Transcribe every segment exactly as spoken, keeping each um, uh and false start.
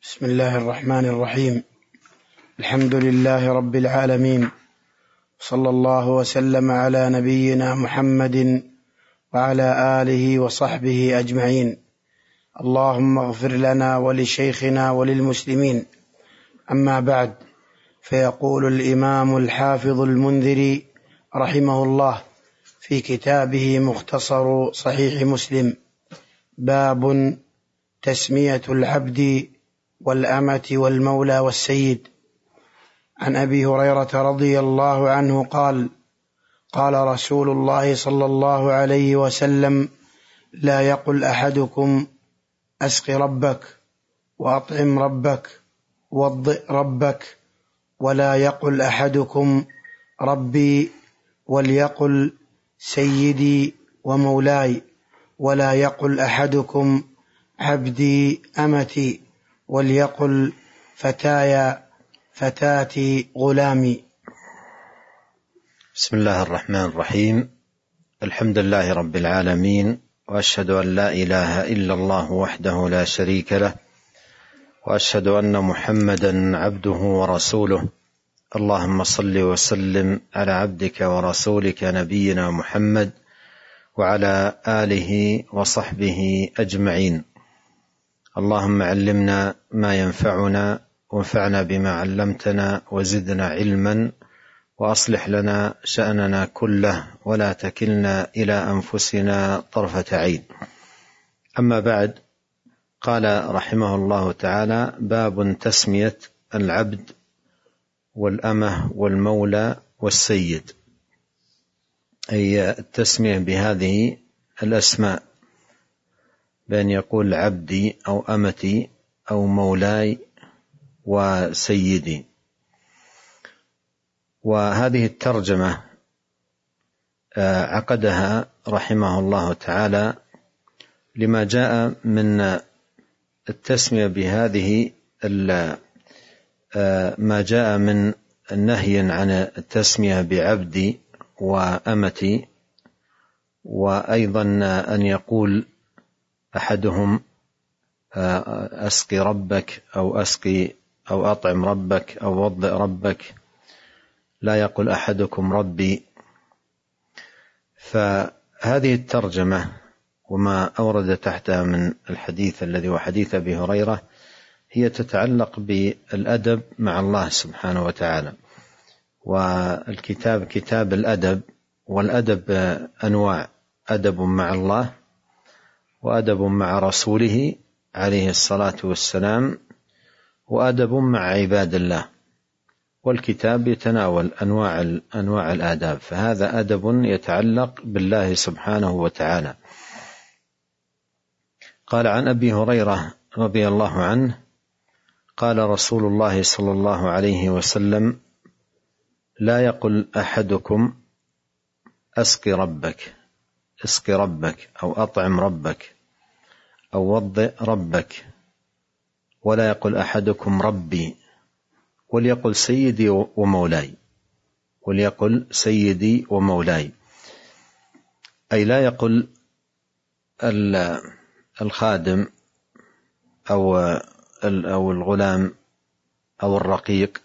بسم الله الرحمن الرحيم. الحمد لله رب العالمين، صلى الله وسلم على نبينا محمد وعلى آله وصحبه أجمعين. اللهم اغفر لنا ولشيخنا وللمسلمين. أما بعد، فيقول الإمام الحافظ المنذري رحمه الله في كتابه مختصر صحيح مسلم: باب تسمية العبد والأمة والمولى والسيد. عن أبي هريرة رضي الله عنه قال: قال رسول الله صلى الله عليه وسلم: لا يقل أحدكم أسق ربك وأطعم ربك وضئ ربك، ولا يقل أحدكم ربي، وليقل سيدي ومولاي، ولا يقل أحدكم عبدي أمتي، وليقل فتايا فتاتي غلامي. بسم الله الرحمن الرحيم. الحمد لله رب العالمين، وأشهد أن لا إله إلا الله وحده لا شريك له، وأشهد أن محمدا عبده ورسوله. اللهم صل وسلم على عبدك ورسولك نبينا محمد وعلى آله وصحبه أجمعين. اللهم علمنا ما ينفعنا، وانفعنا بما علمتنا، وزدنا علما، وأصلح لنا شأننا كله، ولا تكلنا إلى أنفسنا طرفة عين. أما بعد، قال رحمه الله تعالى: باب تسمية العبد والأمة والمولى والسيد، أي التسمية بهذه الأسماء، بأن يقول عبدي أو أمتي أو مولاي وسيدي. وهذه الترجمة عقدها رحمه الله تعالى لما جاء من التسمية بهذه ما جاء من النهي عن التسمية بعبدي وأمتي، وأيضا أن يقول أحدهم أسقي ربك أو أسقي أو أطعم ربك أو وضئ ربك، لا يقول أحدكم ربي. فهذه الترجمة وما أورد تحتها من الحديث الذي هو حديث أبي هريرة هي تتعلق بالأدب مع الله سبحانه وتعالى. والكتاب كتاب الأدب، والأدب أنواع: أدب مع الله، وأدب مع رسوله عليه الصلاة والسلام، وأدب مع عباد الله. والكتاب يتناول أنواع أنواع الآداب، فهذا أدب يتعلق بالله سبحانه وتعالى. قال: عن أبي هريرة رضي الله عنه قال رسول الله صلى الله عليه وسلم: لا يقل أحدكم أسقي ربك اسقي ربك أو أطعم ربك أو وضئ ربك، ولا يقل أحدكم ربي، وليقل سيدي ومولاي وليقل سيدي ومولاي أي لا يقل الخادم أو أو الغلام أو الرقيق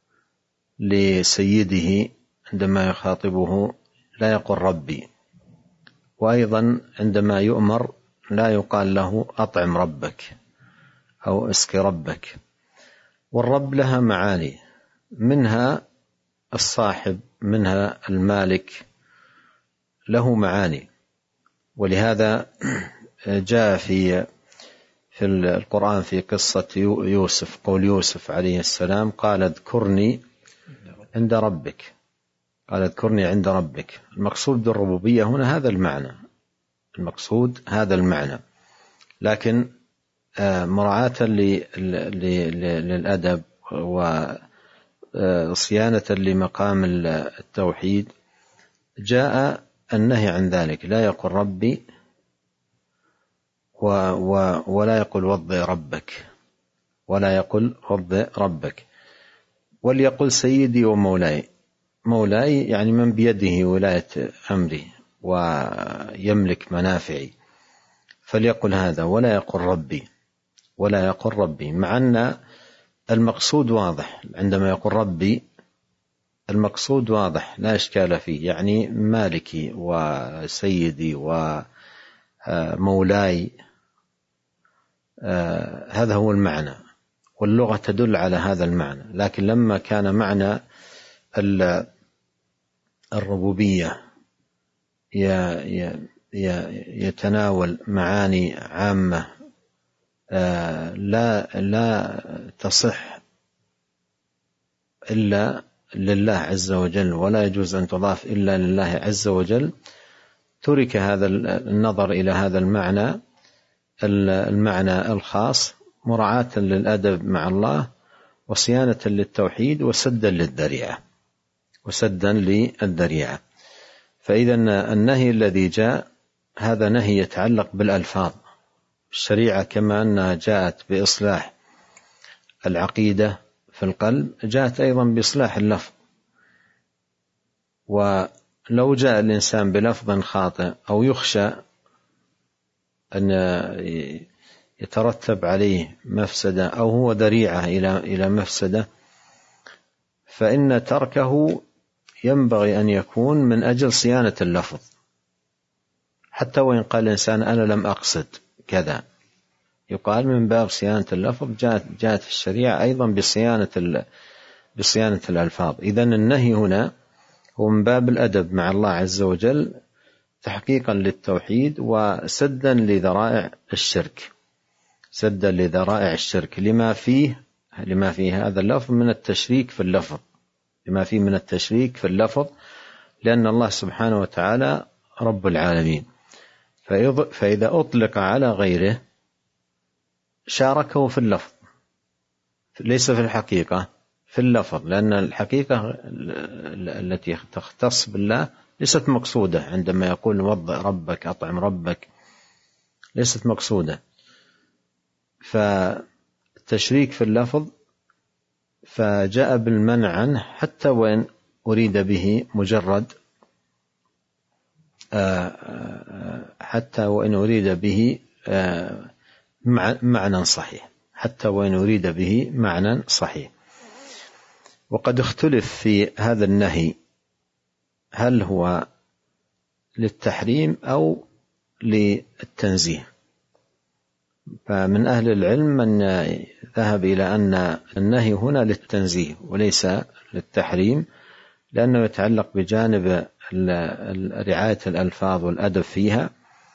لسيده عندما يخاطبه لا يقل ربي. وأيضا عندما يؤمر لا يقال له أطعم ربك أو اسقي ربك. والرب لها معاني، منها الصاحب، منها المالك، له معاني. ولهذا جاء في في القرآن في قصة يوسف، قول يوسف عليه السلام: قال اذكرني عند ربك قال اذكرني عند ربك. المقصود بالربوبية هنا هذا المعنى، المقصود هذا المعنى، لكن مراعاة للأدب وصيانة لمقام التوحيد جاء النهي عن ذلك: لا يقل ربي ولا يقل وضئ ربك ولا يقل وضئ ربك وليقل سيدي ومولاي. مولاي يعني من بيده ولاية أمري ويملك منافعي، فليقل هذا، ولا يقل ربي. ولا يقول ربي، مع أن المقصود واضح. عندما يقول ربي المقصود واضح لا إشكال فيه، يعني مالكي وسيدي ومولاي، هذا هو المعنى، واللغة تدل على هذا المعنى. لكن لما كان معنى الربوبية يتناول معاني عامة لا لا تصح إلا لله عز وجل، ولا يجوز أن تضاف إلا لله عز وجل، ترك هذا النظر إلى هذا المعنى المعنى الخاص مراعاة للأدب مع الله وصيانة للتوحيد وسدا للذريعة وسدا للذريعة. فإذا النهي الذي جاء هذا نهي يتعلق بالألفاظ. الشريعة كما أنها جاءت بإصلاح العقيدة في القلب، جاءت أيضا بإصلاح اللفظ. ولو جاء الإنسان بلفظ خاطئ أو يخشى أن يترتب عليه مفسدة أو هو ذريعة إلى إلى مفسدة، فإن تركه ينبغي أن يكون من أجل صيانة اللفظ، حتى وإن قال الإنسان أنا لم أقصد كذا، يقال من باب صيانة اللفظ. جاءت جاءت الشريعة أيضا بصيانة بصيانة الألفاظ. إذن النهي هنا هو من باب الأدب مع الله عز وجل، تحقيقا للتوحيد وسدا لذرائع الشرك، سدا لذرائع الشرك لما فيه لما فيه هذا اللفظ من التشريك في اللفظ لما فيه من التشريك في اللفظ لأن الله سبحانه وتعالى رب العالمين، فإذا أطلق على غيره شاركه في اللفظ، ليس في الحقيقة، في اللفظ، لأن الحقيقة التي تختص بالله ليست مقصودة. عندما يقول وضع ربك أطعم ربك ليست مقصودة، فالتشريك في اللفظ فجاء بالمنع عنه حتى وإن أريد به مجرد حتى وإن أريد به معنى صحيح حتى وإن أريد به معنى صحيح. وقد اختلف في هذا النهي هل هو للتحريم أو للتنزيه. فمن أهل العلم من ذهب إلى أن النهي هنا للتنزيه وليس للتحريم، لأنه يتعلق بجانب رعاية الألفاظ والأدب فيها.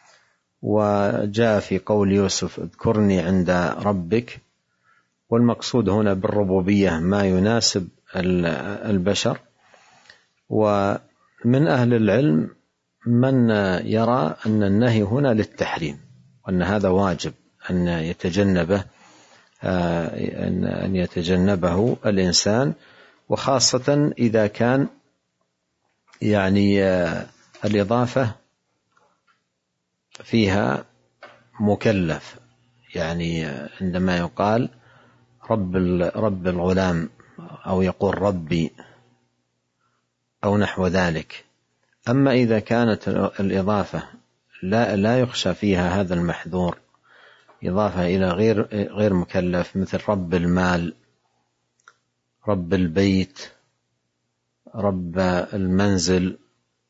وجاء في قول يوسف اذكرني عند ربك، والمقصود هنا بالربوبية ما يناسب البشر. ومن أهل العلم من يرى أن النهي هنا للتحريم، وأن هذا واجب أن يتجنبه أن يتجنبه الإنسان، وخاصة إذا كان يعني الإضافة فيها مكلف، يعني عندما يقال رب رب الغلام أو يقول ربي أو نحو ذلك. أما إذا كانت الإضافة لا لا يخشى فيها هذا المحذور، إضافة إلى غير غير مكلف، مثل رب المال، رب البيت، رب المنزل،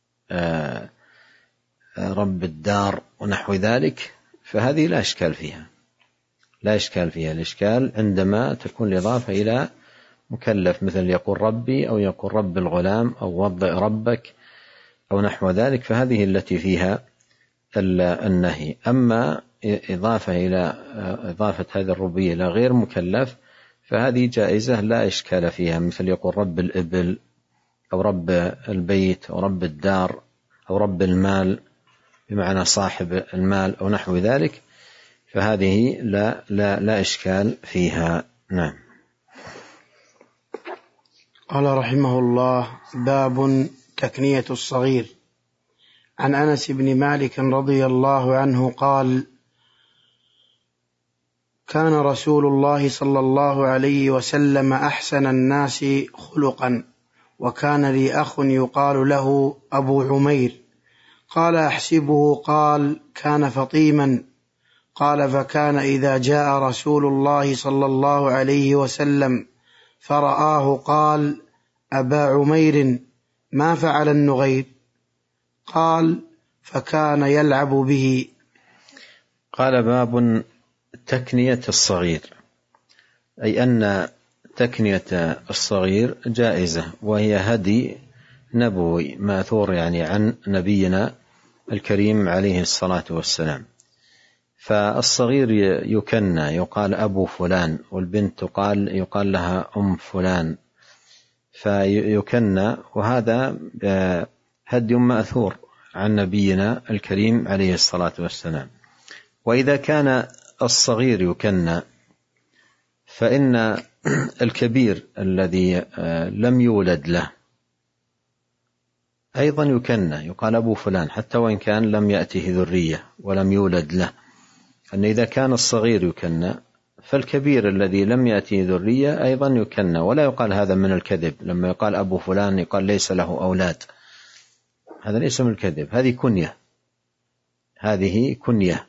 رب الدار ونحو ذلك، فهذه لا إشكال فيها لا إشكال فيها الإشكال عندما تكون الإضافة إلى مكلف، مثل يقول ربي أو يقول رب الغلام أو وضع ربك أو نحو ذلك، فهذه التي فيها النهي. أما إضافة إلى إضافة هذه الربوبية إلى غير مكلف فهذه جائزة لا إشكال فيها، مثل يقول رب الإبل أو رب البيت أو رب الدار أو رب المال بمعنى صاحب المال أو نحو ذلك، فهذه لا لا لا إشكال فيها. نعم. قال رحمه الله: باب تكنية الصغير. عن أنس بن مالك رضي الله عنه قال: كان رسول الله صلى الله عليه وسلم أحسن الناس خلقا، وكان لي أخ يقال له أبو عمير. قال: أحسبه قال كان فطيما. قال: فكان إذا جاء رسول الله صلى الله عليه وسلم فرآه قال: أبا عمير، ما فعل النغير؟ قال: فكان يلعب به. قال: باب تكنية الصغير، أي أن تكنية الصغير جائزة، وهي هدي نبوي ماثور يعني عن نبينا الكريم عليه الصلاة والسلام. فالصغير يكنى، يقال أبو فلان، والبنت تقال يقال لها أم فلان، فيكنى، وهذا هدي ماثور عن نبينا الكريم عليه الصلاة والسلام. وإذا كان الصغير يكنى، فإن الكبير الذي لم يولد له أيضا يكنى، يقال أبو فلان، حتى وإن كان لم يأته ذرية ولم يولد له. أن إذا كان الصغير يكنى، فالكبير الذي لم يأته ذرية أيضا يكنى. ولا يقال هذا من الكذب، لما يقال أبو فلان يقال ليس له أولاد، هذا ليس من الكذب، هذه كنية، هذه كنية.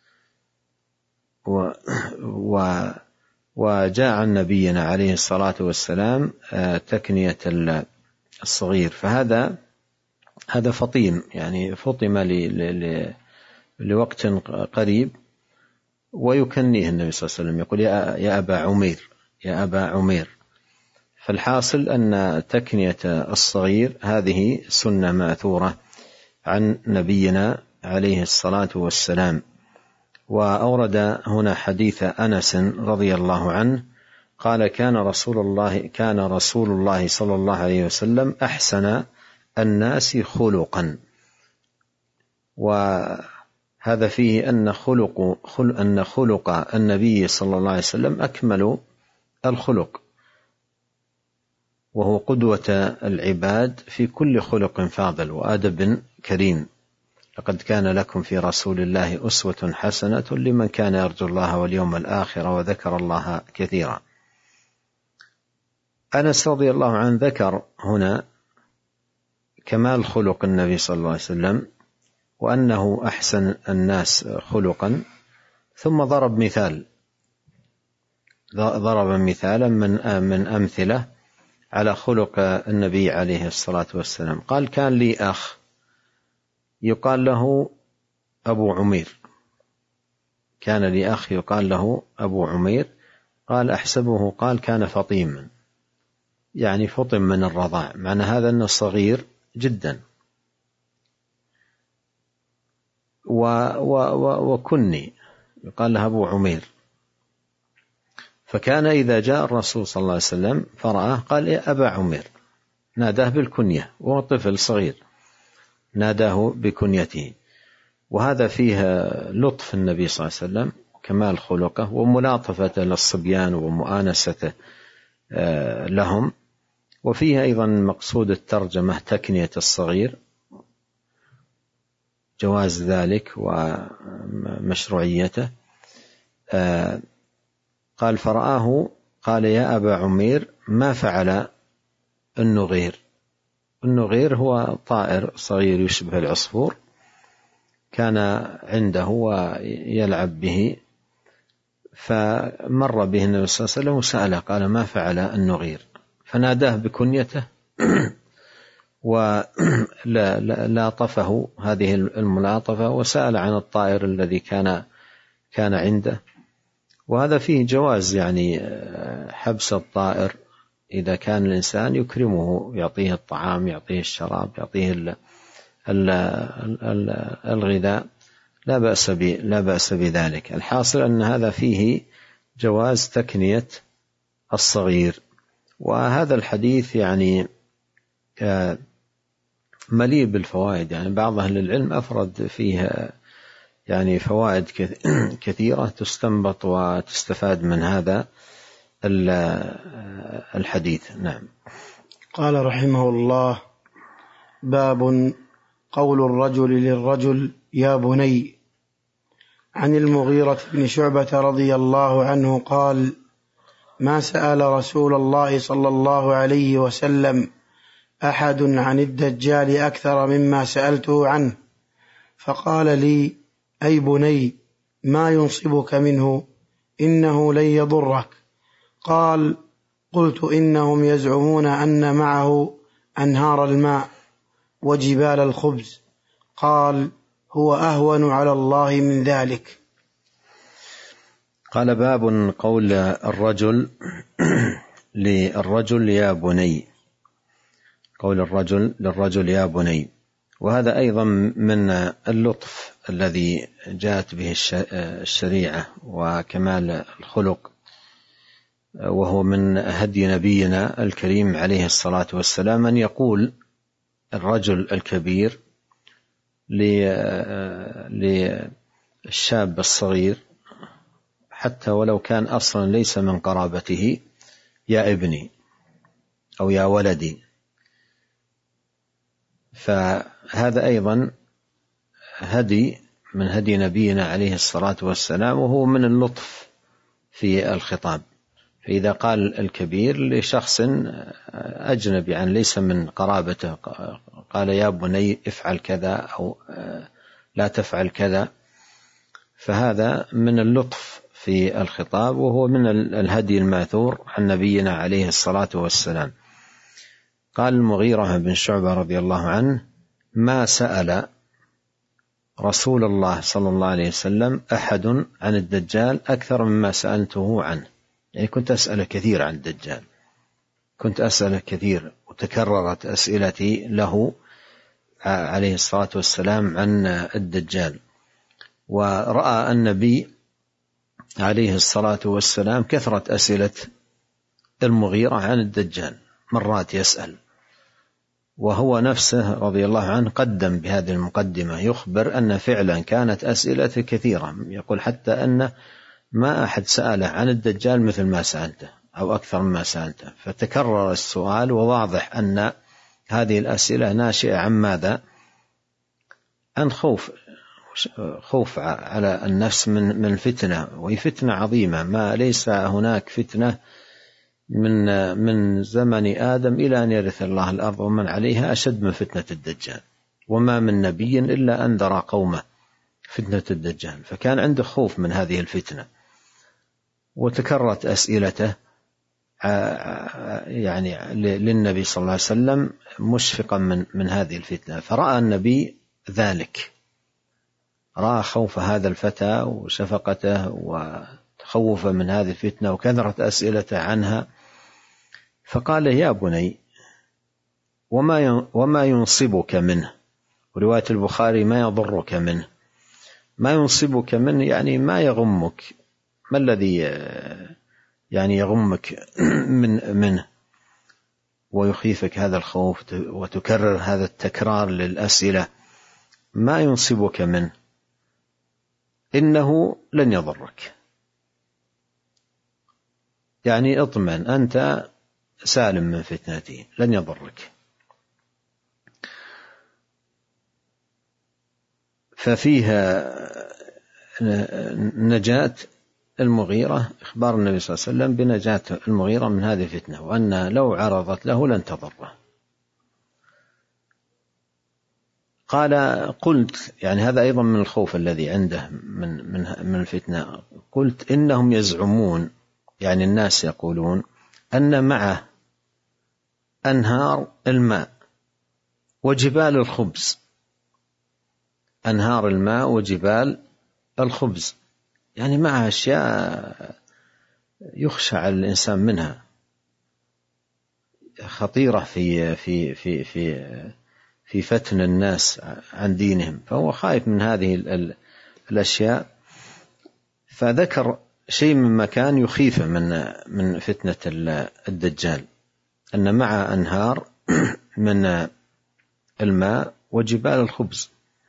و, و وجاء عن نبينا عليه الصلاة والسلام تكنية الصغير، فهذا هذا فطيم، يعني فطم لوقت قريب، ويكنيه النبي صلى الله عليه وسلم، يقول: يا أبا عمير، يا أبا عمير. فالحاصل أن تكنية الصغير هذه سنة ماثورة عن نبينا عليه الصلاة والسلام. وأورد هنا حديث أنس رضي الله عنه قال: كان رسول الله كان رسول الله صلى الله عليه وسلم أحسن الناس خلقا. وهذا فيه أن خلق خل أن خلق النبي صلى الله عليه وسلم أكمل الخلق، وهو قدوة العباد في كل خلق فاضل وأدب كريم. لقد كان لكم في رسول الله أسوة حسنة لمن كان يرجو الله واليوم الآخر وذكر الله كثيرا. أنس رضي الله عنه ذكر هنا كمال خلق النبي صلى الله عليه وسلم، وأنه أحسن الناس خلقا، ثم ضرب مثال ضرب مثالا من من أمثلة على خلق النبي عليه الصلاة والسلام. قال: كان لي أخ يقال له أبو عمير، كان لي أخ يقال له أبو عمير. قال: أحسبه قال كان فطيما، يعني فطم من الرضاع، معنى هذا أنه صغير جدا. و و و وكني يقال له أبو عمير. فكان إذا جاء الرسول صلى الله عليه وسلم فرآه قال: يا أبا عمير، ناداه بالكنية، وهو طفل صغير ناداه بكنيته. وهذا فيه لطف النبي صلى الله عليه وسلم، كمال خلقه، وملاطفته للصبيان ومؤانسته لهم. وفيه أيضا مقصود الترجمة تكنية الصغير، جواز ذلك ومشروعيته. قال: فرآه قال: يا أبا عمير، ما فعل النغير؟ النغير هو طائر صغير يشبه العصفور، كان عنده ويلعب به، فمر به النبي صلى الله عليه وسلم وسأله قال: ما فعل النغير؟ فناداه بكنيته ولاطفه هذه الملاطفة، وسأل عن الطائر الذي كان كان عنده. وهذا فيه جواز يعني حبس الطائر إذا كان الإنسان يكرمه، يعطيه الطعام، يعطيه الشراب، يعطيه الغذاء، لا بأس لا بأس بذلك. الحاصل أن هذا فيه جواز تكنية الصغير. وهذا الحديث يعني مليء بالفوائد، يعني بعض أهل العلم أفرد فيه يعني فوائد كثيرة تستنبط وتستفاد من هذا الحديث. نعم. قال رحمه الله: باب قول الرجل للرجل يا بني. عن المغيرة بن شعبة رضي الله عنه قال: ما سأل رسول الله صلى الله عليه وسلم أحد عن الدجال أكثر مما سألته عنه، فقال لي: أي بني، ما ينصبك منه إنه لن يضرك. قال: قلت: إنهم يزعمون أن معه أنهار الماء وجبال الخبز. قال: هو أهون على الله من ذلك. قال: باب قول الرجل للرجل يا بني، قول الرجل للرجل يا بني. وهذا أيضا من اللطف الذي جاءت به الشريعة وكمال الخلق، وهو من هدي نبينا الكريم عليه الصلاة والسلام أن يقول الرجل الكبير للشاب الصغير حتى ولو كان أصلا ليس من قرابته: يا ابني أو يا ولدي. فهذا أيضا هدي من هدي نبينا عليه الصلاة والسلام، وهو من اللطف في الخطاب. فإذا قال الكبير لشخص أجنبي عن ليس من قرابته قال: يا بني افعل كذا أو لا تفعل كذا، فهذا من اللطف في الخطاب، وهو من الهدي الماثور عن نبينا عليه الصلاة والسلام. قال المغيرة بن شعبة رضي الله عنه: ما سأل رسول الله صلى الله عليه وسلم أحد عن الدجال أكثر مما سألته عنه. يعني كنت أسأل كثير عن الدجال، كنت أسأل كثير، وتكررت أسئلتي له عليه الصلاة والسلام عن الدجال. ورأى النبي عليه الصلاة والسلام كثرة أسئلة المغيرة عن الدجال، مرات يسأل، وهو نفسه رضي الله عنه قدم بهذه المقدمة يخبر أن فعلا كانت أسئلة كثيرة، يقول حتى أن ما أحد سأله عن الدجال مثل ما سألته أو أكثر مما سألته. فتكرر السؤال، وواضح أن هذه الأسئلة ناشئة عن ماذا؟ عن خوف خوف على النفس من من فتنة، وهي فتنة عظيمة. ما ليس هناك فتنة من من زمن آدم إلى أن يرث الله الأرض ومن عليها أشد من فتنة الدجال، وما من نبي إلا أنذر قومه فتنة الدجال. فكان عنده خوف من هذه الفتنة، وتكررت أسئلته يعني للنبي صلى الله عليه وسلم مشفقا من من هذه الفتنة. فرأى النبي ذلك، رأى خوف هذا الفتى وشفقته وتخوف من هذه الفتنة وكثرت أسئلته عنها، فقال: يا بني، وما وما ينصبك منه. ورواية البخاري: ما يضرك منه. ما ينصبك منه يعني ما يغمك، ما الذي يعني يغمك من منه ويخيفك هذا الخوف وتكرر هذا التكرار للأسئلة؟ ما ينصبك منه إنه لن يضرك، يعني اطمن أنت سالم من فتنته، لن يضرك. ففيها نجاة المغيرة، إخبار النبي صلى الله عليه وسلم بنجاة المغيرة من هذه الفتنة، وأن لو عرضت له لن تضره. قال: قلت، يعني هذا أيضا من الخوف الذي عنده من من من الفتنة. قلت: إنهم يزعمون، يعني الناس يقولون، أن معه أنهار الماء وجبال الخبز. أنهار الماء وجبال الخبز، يعني معها أشياء يخشى على الإنسان منها، خطيرة في في في في في فتن الناس عن دينهم، فهو خايف من هذه الأشياء. فذكر شيء من مكان يخيفه من من فتنة الدجال، أن مع أنهار من الماء وجبال الخبز.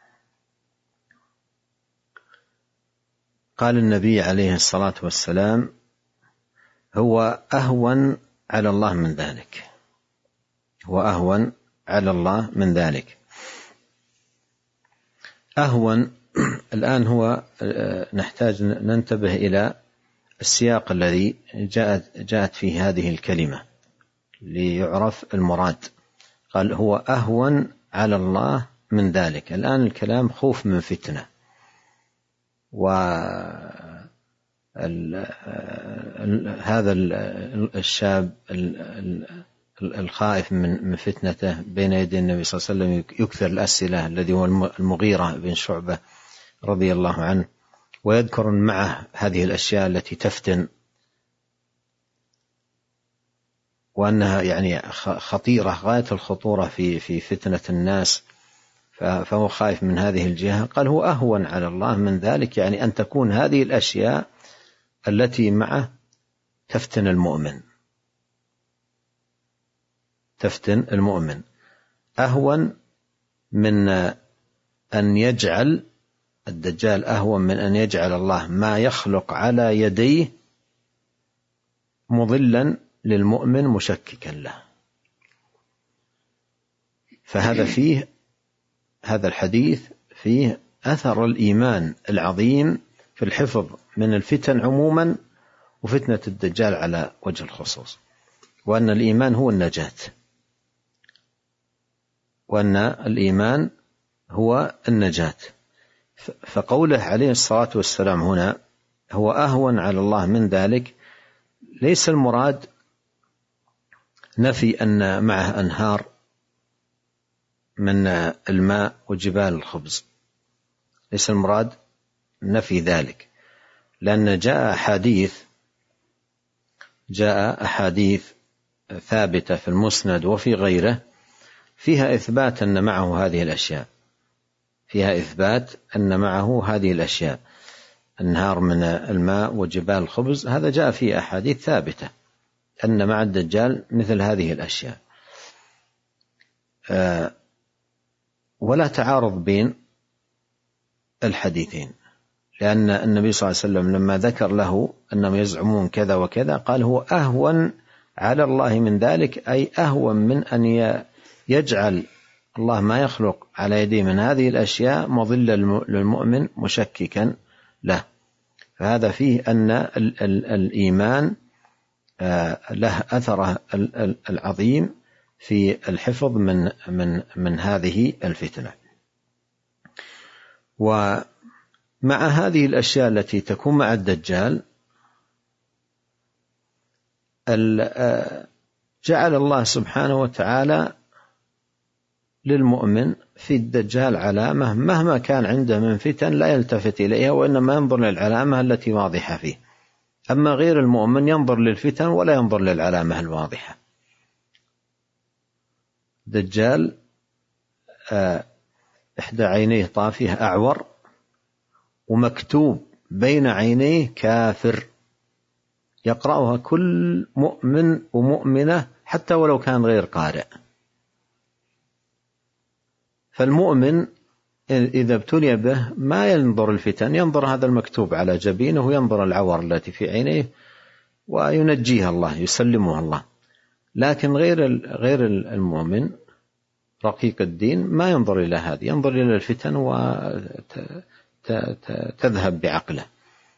قال النبي عليه الصلاة والسلام: هو أهون على الله من ذلك، هو أهون على الله من ذلك. أهون الآن هو نحتاج ننتبه إلى السياق الذي جاءت جاءت فيه هذه الكلمة ليعرف المراد. قال: هو أهون على الله من ذلك. الآن الكلام خوف من فتنة، وهذا الشاب الخائف من فتنته بين يدي النبي صلى الله عليه وسلم يكثر الأسئلة، الذي هو المغيرة بن شعبة رضي الله عنه، ويذكر معه هذه الأشياء التي تفتن، وأنها يعني خطيرة غاية الخطورة في في فتنة الناس، فهو خائف من هذه الجهة. قال هو أهون على الله من ذلك، يعني أن تكون هذه الأشياء التي معه تفتن المؤمن تفتن المؤمن أهون من أن يجعل الدجال أهون من أن يجعل الله ما يخلق على يديه مضلا للمؤمن مشككا له. فهذا فيه هذا الحديث فيه أثر الإيمان العظيم في الحفظ من الفتن عموما وفتنة الدجال على وجه الخصوص، وأن الإيمان هو النجاة، وأن الإيمان هو النجاة. فقوله عليه الصلاة والسلام هنا هو أهون على الله من ذلك، ليس المراد نفي أن معه أنهار من الماء وجبال الخبز، ليس المراد نفي ذلك، لأن جاء أحاديث جاء أحاديث ثابتة في المسند وفي غيره فيها إثبات أن معه هذه الأشياء فيها إثبات أن معه هذه الأشياء أنهار من الماء وجبال الخبز، هذا جاء فيه أحاديث ثابتة أن مع الدجال مثل هذه الأشياء. أه ولا تعارض بين الحديثين، لأن النبي صلى الله عليه وسلم لما ذكر له أنهم يزعمون كذا وكذا قال هو أهون على الله من ذلك، أي أهون من أن يجعل الله ما يخلق على يديه من هذه الأشياء مضلة للمؤمن مشككا له. فهذا فيه أن ال ال الإيمان له أثره العظيم في الحفظ من من من هذه الفتنة. ومع هذه الأشياء التي تكون مع الدجال جعل الله سبحانه وتعالى للمؤمن في الدجال علامة مهما كان عنده من فتن لا يلتفت إليها، وإنما ينظر للعلامة التي واضحة فيه. أما غير المؤمن ينظر للفتن ولا ينظر للعلامة الواضحة. دجال إحدى عينيه طافية أعور، ومكتوب بين عينيه كافر، يقرأها كل مؤمن ومؤمنة حتى ولو كان غير قارئ. فالمؤمن إذا ابتلي به ما ينظر الفتن، ينظر هذا المكتوب على جبينه وينظر العور التي في عينيه وينجيها الله، يسلمها الله. لكن غير غير المؤمن رقيق الدين ما ينظر إلى هذه، ينظر إلى الفتن وتذهب بعقله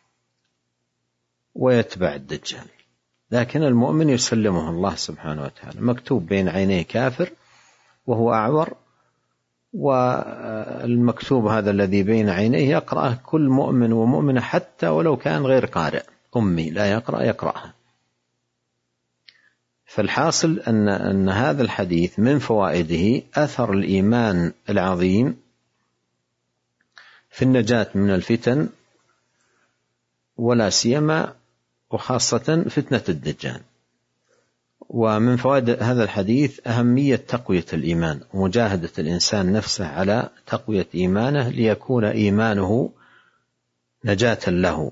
ويتبع الدجال. لكن المؤمن يسلمه الله سبحانه وتعالى، مكتوب بين عينيه كافر وهو أعور، والمكتوب هذا الذي بين عينيه يقرأه كل مؤمن ومؤمنة حتى ولو كان غير قارئ أمي لا يقرأ يقرأها. فالحاصل أن, أن هذا الحديث من فوائده أثر الإيمان العظيم في النجاة من الفتن، ولا سيما وخاصة فتنة الدجال. ومن فوائد هذا الحديث أهمية تقوية الإيمان ومجاهدة الإنسان نفسه على تقوية إيمانه ليكون إيمانه نجاة له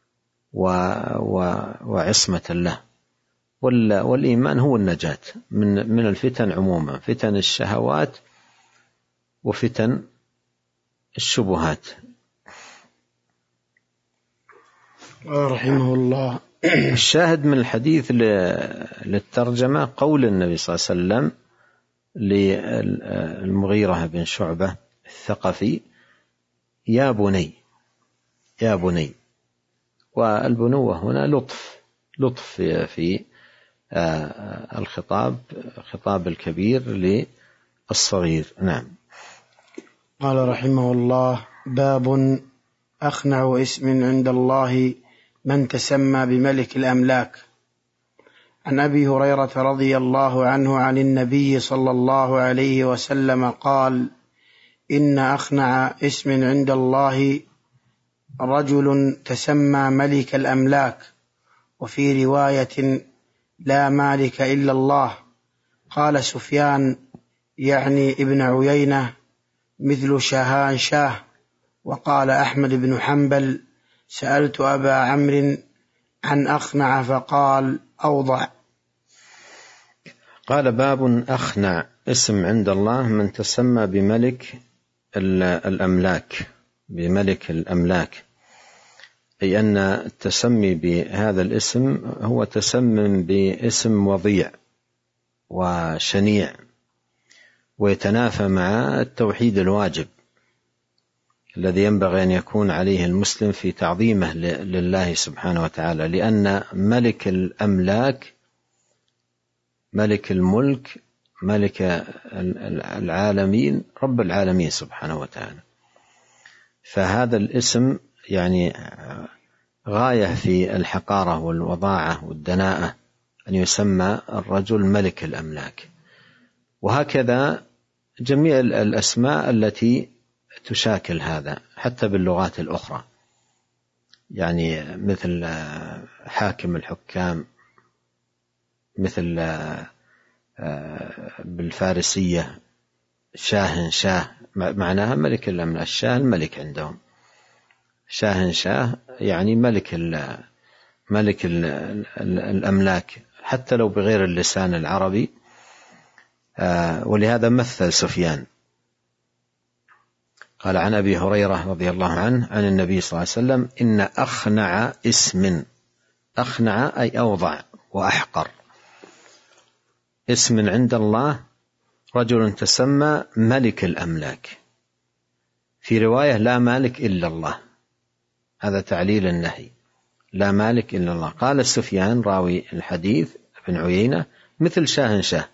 وعصمة له. والإيمان هو النجاة من من الفتن عموما، فتن الشهوات وفتن الشبهات. رحمه الله. الشاهد من الحديث للترجمة قول النبي صلى الله عليه وسلم للمغيرة بن شعبة الثقفي: يا بني يا بني. والبنوة هنا لطف لطف في الخطاب، خطاب الكبير للصغير. نعم. قال رحمه الله: باب أخنع اسم عند الله من تسمى بملك الأملاك. عن أبي هريرة رضي الله عنه عن النبي صلى الله عليه وسلم قال: إن أخنع اسم عند الله رجل تسمى ملك الأملاك، وفي رواية: لا مالك إلا الله. قال سفيان يعني ابن عيينة: مثل شاهان شاه. وقال أحمد بن حنبل: سألت أبا عمرو عن أخنع فقال: أوضع. قال: باب أخنع اسم عند الله من تسمى بملك الأملاك، بملك الأملاك، أي أن التسمي بهذا الاسم هو تسمي باسم وضيع وشنيع، ويتنافى مع التوحيد الواجب الذي ينبغي أن يكون عليه المسلم في تعظيمه لله سبحانه وتعالى، لأن ملك الأملاك ملك الملك ملك العالمين رب العالمين سبحانه وتعالى. فهذا الاسم يعني غاية في الحقارة والوضاعة والدناءة أن يسمى الرجل ملك الأملاك. وهكذا جميع الأسماء التي تشاكل هذا حتى باللغات الأخرى، يعني مثل حاكم الحكام، مثل بالفارسية شاه شاه، معناها ملك الأملاك. الشاه الملك عندهم، شاه شاه يعني ملك ال ملك ال الأملاك، حتى لو بغير اللسان العربي. ولهذا مثل سفيان قال عن أبي هريرة رضي الله عنه عن النبي صلى الله عليه وسلم: إن أخنع اسم، أخنع أي أوضع وأحقر، اسم عند الله رجل تسمى ملك الأملاك. في رواية: لا مالك إلا الله. هذا تعليل النهي، لا مالك إلا الله. قال سفيان راوي الحديث ابن عيينة: مثل شاه شاه،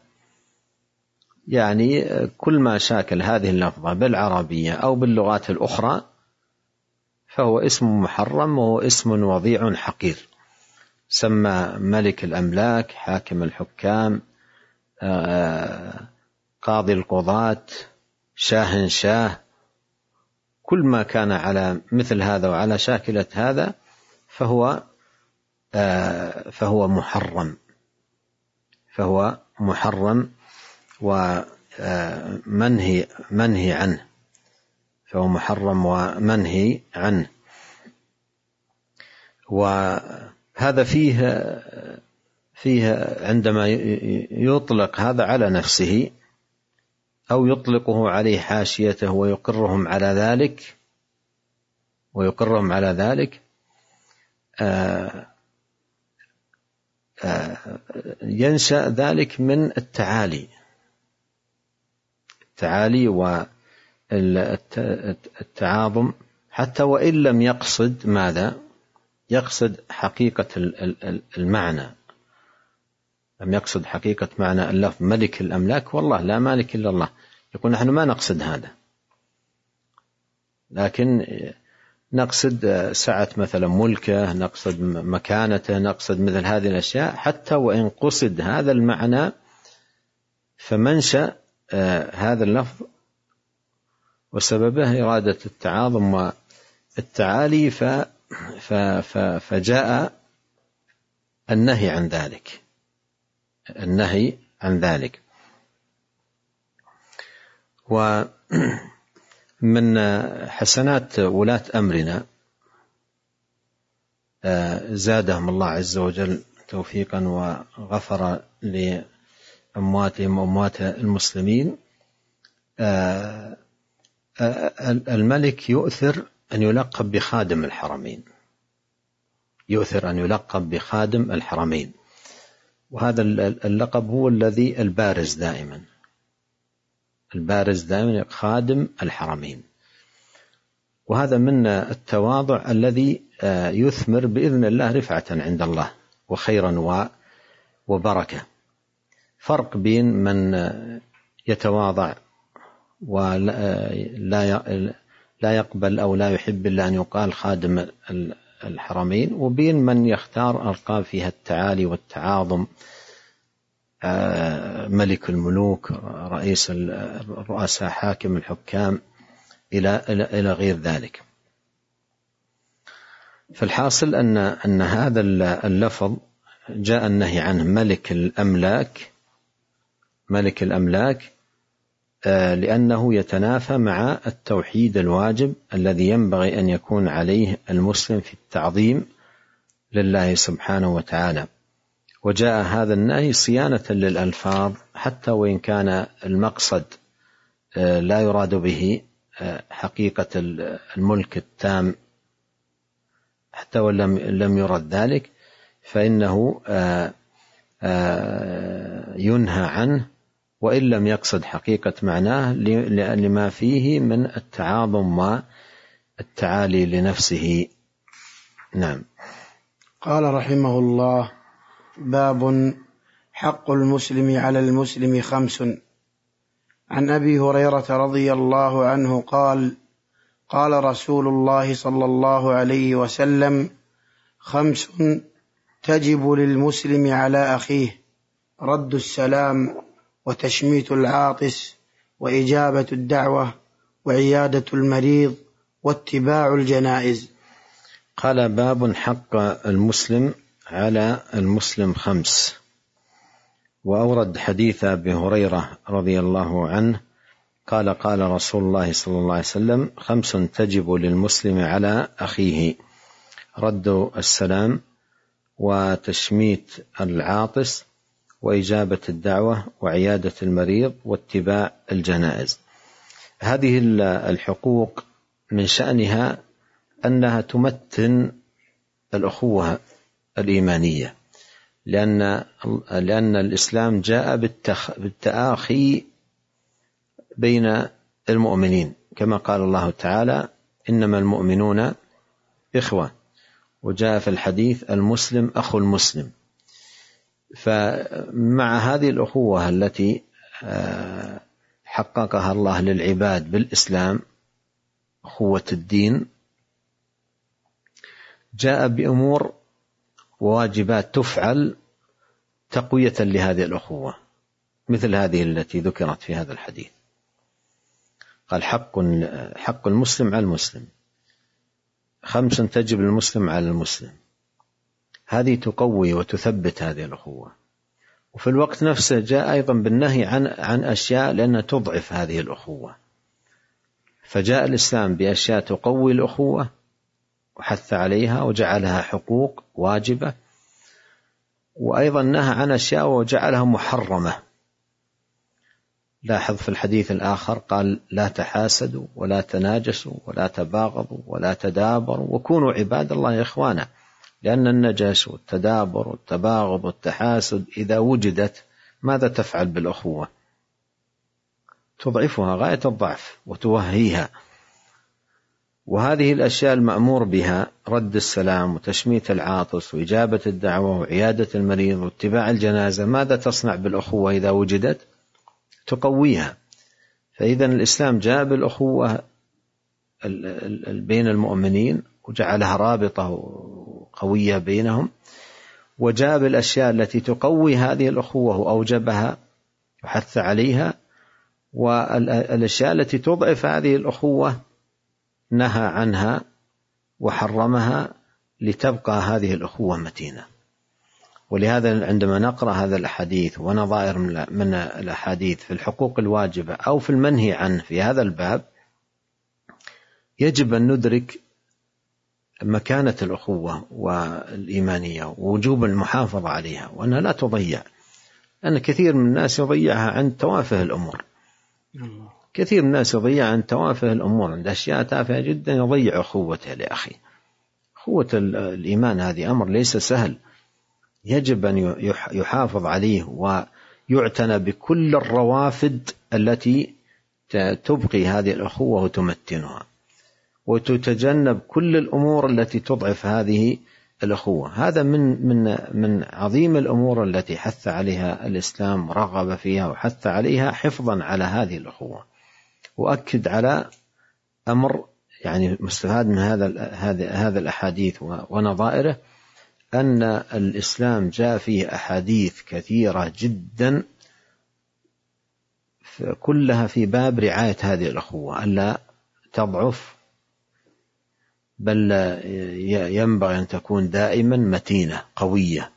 يعني كل ما شاكل هذه اللفظة بالعربية أو باللغات الأخرى فهو اسم محرم، وهو اسم وضيع حقير. سمى ملك الأملاك، حاكم الحكام، قاضي القضاة، شاه شاه، كل ما كان على مثل هذا وعلى شاكلة هذا فهو فهو محرم، فهو محرم ومنهي منهي عنه، فهو محرم ومنهي عنه. وهذا فيه فيه عندما يطلق هذا على نفسه أو يطلقه عليه حاشيته ويقرهم على ذلك ويقرهم على ذلك آآ آآ ينشأ ذلك من التعالي التعالي والتعاظم، حتى وإن لم يقصد ماذا؟ يقصد حقيقة المعنى، لم يقصد حقيقة معنى اللفظ ملك الأملاك. والله لا مالك إلا الله، يقول نحن ما نقصد هذا، لكن نقصد سعة مثلا ملكه، نقصد مكانته، نقصد مثل هذه الأشياء. حتى وإن قصد هذا المعنى فمنشأ هذا اللفظ وسببه إرادة التعاظم والتعالي، فجاء النهي عن ذلك النهي عن ذلك. ومن حسنات ولاة أمرنا زادهم الله عز وجل توفيقا وغفر لأمواتهم وأموات المسلمين، الملك يؤثر أن يلقب بخادم الحرمين، يؤثر أن يلقب بخادم الحرمين، وهذا اللقب هو الذي البارز دائما البارز دائما خادم الحرمين. وهذا من التواضع الذي يثمر بإذن الله رفعة عند الله وخيرا وبركة. فرق بين من يتواضع ولا لا يقبل أو لا يحب إلا أن يقال خادم الحرمين، وبين من يختار ألقاب فيها التعالي والتعاظم، ملك الملوك، رئيس الرؤساء، حاكم الحكام، إلى إلى غير ذلك. فالحاصل أن أن هذا اللفظ جاء النهي عنه ملك الأملاك، ملك الأملاك لأنه يتنافى مع التوحيد الواجب الذي ينبغي أن يكون عليه المسلم في التعظيم لله سبحانه وتعالى. وجاء هذا النهي صيانة للألفاظ، حتى وإن كان المقصد لا يراد به حقيقة الملك التام، حتى ولم لم يرد ذلك، فإنه ينهى عنه وإن لم يقصد حقيقة معناه، لما فيه من التعاظم والتعالي لنفسه. نعم. قال رحمه الله: باب حق المسلم على المسلم خمس. عن أبي هريرة رضي الله عنه قال: قال رسول الله صلى الله عليه وسلم: خمس تجب للمسلم على أخيه: رد السلام، وتشميت العاطس، وإجابة الدعوة، وعيادة المريض، واتباع الجنائز. قال: باب حق المسلم على المسلم خمس. وأورد حديث أبي هريرة رضي الله عنه قال: قال رسول الله صلى الله عليه وسلم: خمس تجب للمسلم على أخيه: رد السلام، وتشميت العاطس، وإجابة الدعوة، وعيادة المريض، واتباع الجنائز. هذه الحقوق من شأنها أنها تمتن الأخوة الإيمانية، لأن لأن الإسلام جاء بالتآخي بين المؤمنين، كما قال الله تعالى: إنما المؤمنون إخوة. وجاء في الحديث: المسلم أخو المسلم. فمع هذه الأخوة التي حققها الله للعباد بالإسلام، أخوة الدين، جاء بأمور وواجبات تفعل تقوية لهذه الأخوة، مثل هذه التي ذكرت في هذا الحديث. قال: حق حق المسلم على المسلم خمس تجب للمسلم على المسلم. هذه تقوي وتثبت هذه الأخوة. وفي الوقت نفسه جاء أيضا بالنهي عن عن أشياء لأنها تضعف هذه الأخوة. فجاء الإسلام بأشياء تقوي الأخوة وحث عليها وجعلها حقوق واجبة، وأيضا نهى عن أشياء وجعلها محرمة. لاحظ في الحديث الآخر قال: لا تحاسدوا، ولا تناجسوا، ولا تباغضوا، ولا تدابروا، وكونوا عباد الله إخوانا. لأن النجس والتدابر والتباغض والتحاسد إذا وجدت ماذا تفعل بالأخوة؟ تضعفها غاية الضعف وتوهيها. وهذه الأشياء المأمور بها: رد السلام، وتشميت العاطس، وإجابة الدعوة، وعيادة المريض، واتباع الجنازة، ماذا تصنع بالأخوة إذا وجدت؟ تقويها. فإذا الإسلام جاء بالأخوة بين المؤمنين وجعلها رابطة قوية بينهم، وجاء بالأشياء التي تقوي هذه الأخوة وأوجبها وحث عليها، والأشياء التي تضعف هذه الأخوة نهى عنها وحرمها لتبقى هذه الأخوة متينة. ولهذا عندما نقرأ هذا الحديث ونظائر من الأحاديث في الحقوق الواجبة أو في المنهي عنه في هذا الباب، يجب أن ندرك مكانة الأخوة والإيمانية ووجوب المحافظة عليها، وأنها لا تضيع. أن كثير من الناس يضيعها عند توافه الأمور. كثير من الناس يضيع عند توافه الأمور، عند أشياء تافهة جدا يضيع أخوته لأخي. أخوة الإيمان هذه أمر ليس سهل، يجب أن يحافظ عليه ويعتنى بكل الروافد التي تبقي هذه الأخوة وتمتنها، وتتجنب كل الأمور التي تضعف هذه الأخوة. هذا من من من عظيم الأمور التي حث عليها الإسلام ورغب فيها وحث عليها حفظا على هذه الأخوة. وأكد على أمر يعني مستفاد من هذا هذا الأحاديث ونظائره أن الإسلام جاء فيه أحاديث كثيرة جدا كلها في باب رعاية هذه الأخوة ألا تضعف، بل ينبغي أن تكون دائما متينة قوية،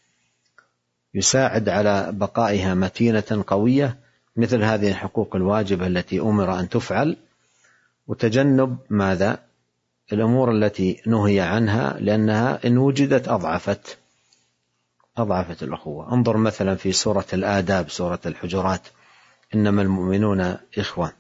يساعد على بقائها متينة قوية مثل هذه الحقوق الواجبة التي أمر أن تفعل، وتجنب ماذا؟ الأمور التي نهي عنها، لأنها إن وجدت أضعفت أضعفت الأخوة. انظر مثلا في سورة الآداب، سورة الحجرات، إنما المؤمنون إخوة.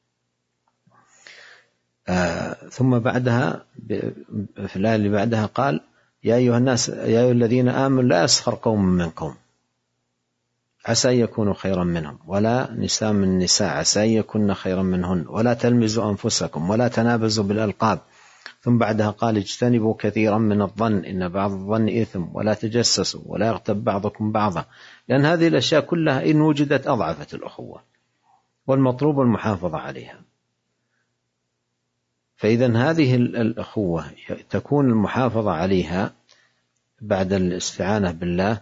آه ثم بعدها في الآية اللي بعدها قال يا أيها الناس يا أيها الذين آمنوا لا يسخر قوم من قوم عسى أن يكونوا خيرا منهم، ولا نساء من نساء عسى أن يكون خيرا منهن، ولا تلمزوا أنفسكم ولا تنابزوا بالألقاب. ثم بعدها قال اجتنبوا كثيرا من الظن إن بعض الظن إثم، ولا تجسسوا ولا يغتب بعضكم بعضا، لأن هذه الأشياء كلها إن وجدت أضعفت الأخوة، والمطلوب المحافظة عليها. فإذا هذه الأخوة تكون المحافظة عليها بعد الاستعانة بالله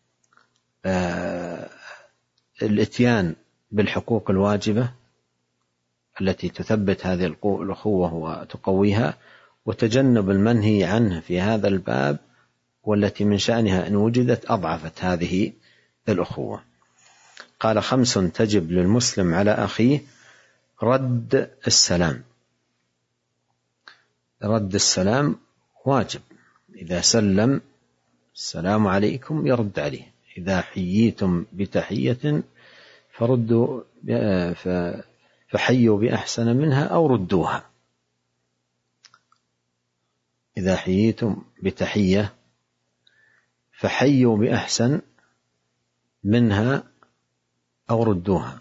آه الاتيان بالحقوق الواجبة التي تثبت هذه الأخوة وتقويها، وتجنب المنهي عنه في هذا الباب، والتي من شأنها إن وجدت أضعفت هذه الأخوة. قال خمس تجب للمسلم على أخيه: رد السلام. رد السلام واجب، إذا سلم السلام عليكم يرد عليه، إذا حييتم بتحية فردوا فحيوا بأحسن منها أو ردوها. إذا حييتم بتحية فحيوا بأحسن منها أو ردوها.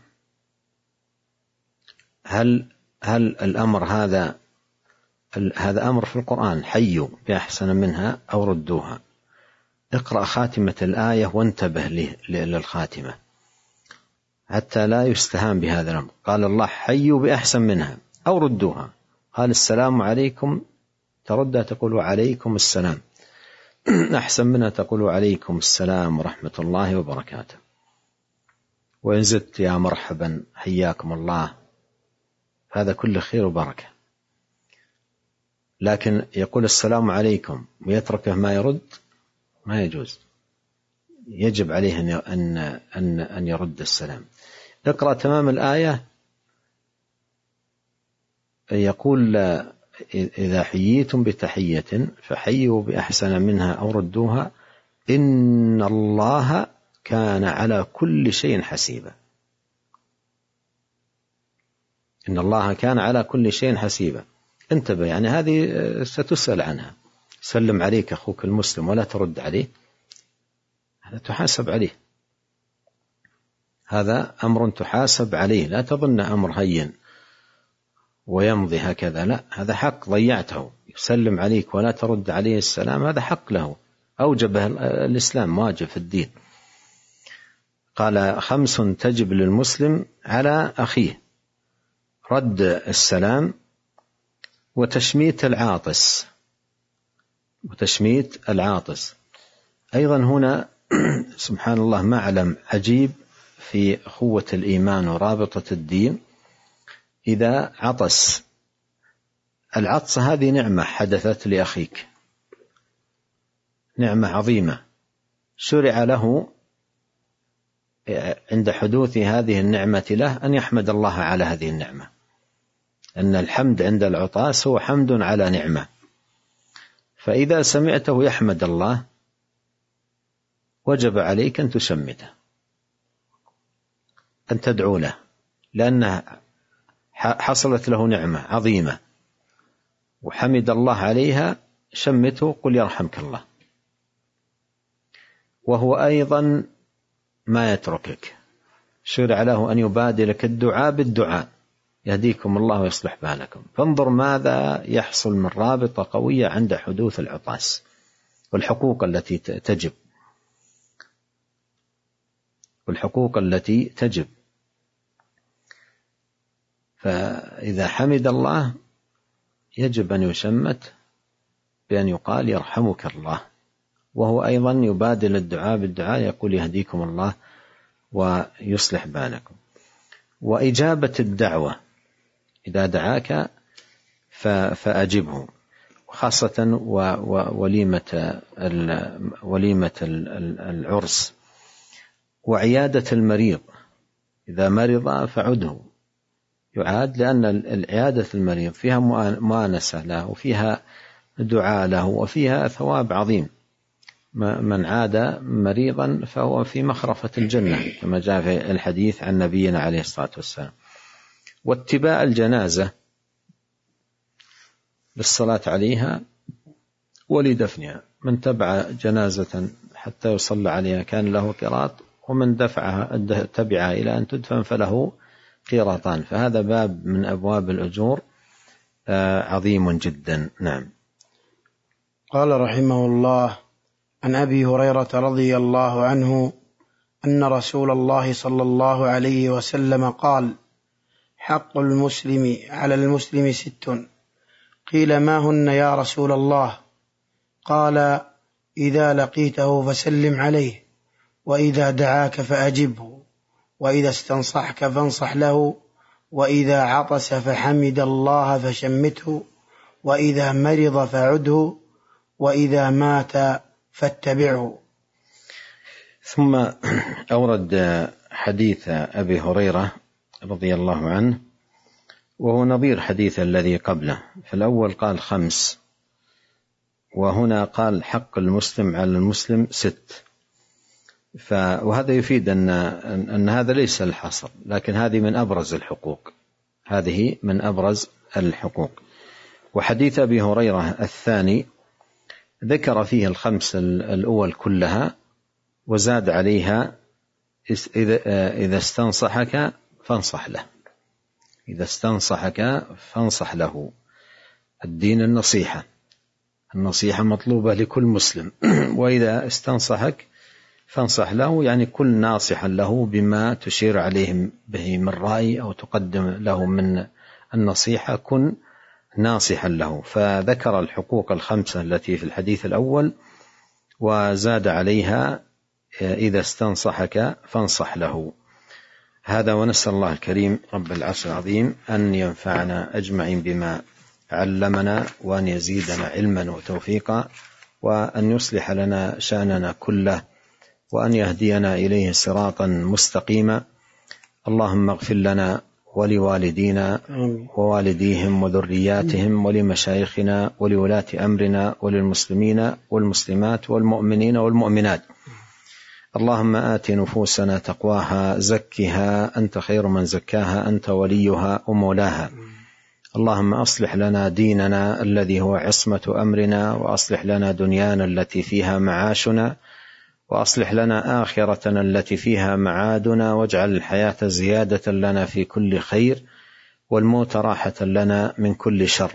هل هل الأمر هذا هذا أمر في القرآن، حيوا بأحسن منها أو ردوها. اقرأ خاتمة الآية وانتبه للخاتمة حتى لا يستهان بهذا الأمر. قال الله حيوا بأحسن منها أو ردوها، قال السلام عليكم تردها تقول عليكم السلام، أحسن منها تقول عليكم السلام ورحمة الله وبركاته. وإن زدت يا مرحبا حياكم الله، هذا كله خير وبركة. لكن يقول السلام عليكم ويتركه ما يرد ما يجوز، يجب عليه أن أن أن يرد السلام. اقرأ تمام الآية، يقول إذا حييتم بتحية فحيوا بأحسن منها أو ردوها إن الله كان على كل شيء حسيبا. إن الله كان على كل شيء حسيبا. انتبه، يعني هذه ستسأل عنها. سلم عليك أخوك المسلم ولا ترد عليه، هذا تحاسب عليه، هذا أمر تحاسب عليه. لا تظن أمر هين ويمضي هكذا، لا، هذا حق ضيعته. يسلم عليك ولا ترد عليه السلام، هذا حق له، أوجبه الإسلام، واجب في الدين. قال خمس تجب للمسلم على أخيه: رد السلام، وتشميت العاطس. وتشميت العاطس أيضا هنا سبحان الله معلم عجيب في أخوة الإيمان ورابطة الدين. إذا عطس، العطس هذه نعمة حدثت لأخيك، نعمة عظيمة، شرع له عند حدوث هذه النعمة له أن يحمد الله على هذه النعمة، أن الحمد عند العطاس هو حمد على نعمة. فإذا سمعته يحمد الله وجب عليك أن تشمته، أن تدعو له، لأنها حصلت له نعمة عظيمة وحمد الله عليها. شمته، قل يرحمك الله. وهو أيضا ما يتركك، شرع له أن يبادلك الدعاء بالدعاء: يهديكم الله ويصلح بالكم. فانظر ماذا يحصل من رابطة قوية عند حدوث العطاس، والحقوق التي تجب والحقوق التي تجب فإذا حمد الله يجب أن يشمت بأن يقال يرحمك الله، وهو أيضا يبادل الدعاء بالدعاء يقول يهديكم الله ويصلح بالكم. وإجابة الدعوة إذا دعاك فأجبه، خاصة وليمة وليمة العرس، وعيادة المريض إذا مرض فعده يعاد، لأن العيادة المريض فيها مؤانسة له وفيها دعاء له وفيها ثواب عظيم. من عاد مريضا فهو في مخرفة الجنة كما جاء في الحديث عن نبينا عليه الصلاة والسلام. واتباع الجنازة للصلاة عليها ولدفنها، من تبع جنازة حتى يصلى عليها كان له قيراط، ومن دفعها تبعها إلى أن تدفن فله قيراطان، فهذا باب من أبواب الأجور عظيم جدا. نعم. قال رحمه الله: عن أبي هريرة رضي الله عنه أن رسول الله صلى الله عليه وسلم قال: حق المسلم على المسلم ست. قيل: ما هن يا رسول الله؟ قال: إذا لقيته فسلم عليه، وإذا دعاك فأجبه، وإذا استنصحك فانصح له، وإذا عطس فحمد الله فشمته، وإذا مرض فعده، وإذا مات فاتبعه. ثم أورد حديث أبي هريرة رضي الله عنه، وهو نظير حديث الذي قبله. في الأول قال خمس، وهنا قال حق المسلم على المسلم ست. وهذا يفيد أن, أن هذا ليس الحصر، لكن هذه من أبرز الحقوق، هذه من أبرز الحقوق. وحديث أبي هريرة الثاني ذكر فيه الخمس الأول كلها، وزاد عليها: إذا استنصحك فانصح له، إذا استنصحك فانصح له. الدين النصيحة، النصيحة مطلوبة لكل مسلم. وإذا استنصحك فانصح له، يعني كل ناصحا له بما تشير عليه به من رأي أو تقدم له من النصيحة، كن ناصحا له. فذكر الحقوق الخمسة التي في الحديث الأول، وزاد عليها: إذا استنصحك فانصح له. هذا، ونسأل الله الكريم رب العرش العظيم أن ينفعنا أجمعين بما علمنا، وأن يزيدنا علما وتوفيقا، وأن يصلح لنا شأننا كله، وأن يهدينا إليه صراطا مستقيما. اللهم اغفر لنا ولوالدينا ووالديهم وذرياتهم ولمشايخنا ولولاة أمرنا وللمسلمين والمسلمات والمؤمنين والمؤمنات. اللهم آت نفوسنا تقواها، زكها أنت خير من زكاها، أنت وليها ومولاها. اللهم أصلح لنا ديننا الذي هو عصمة أمرنا، وأصلح لنا دنيانا التي فيها معاشنا، وأصلح لنا آخرتنا التي فيها معادنا، واجعل الحياة زيادة لنا في كل خير، والموت راحة لنا من كل شر.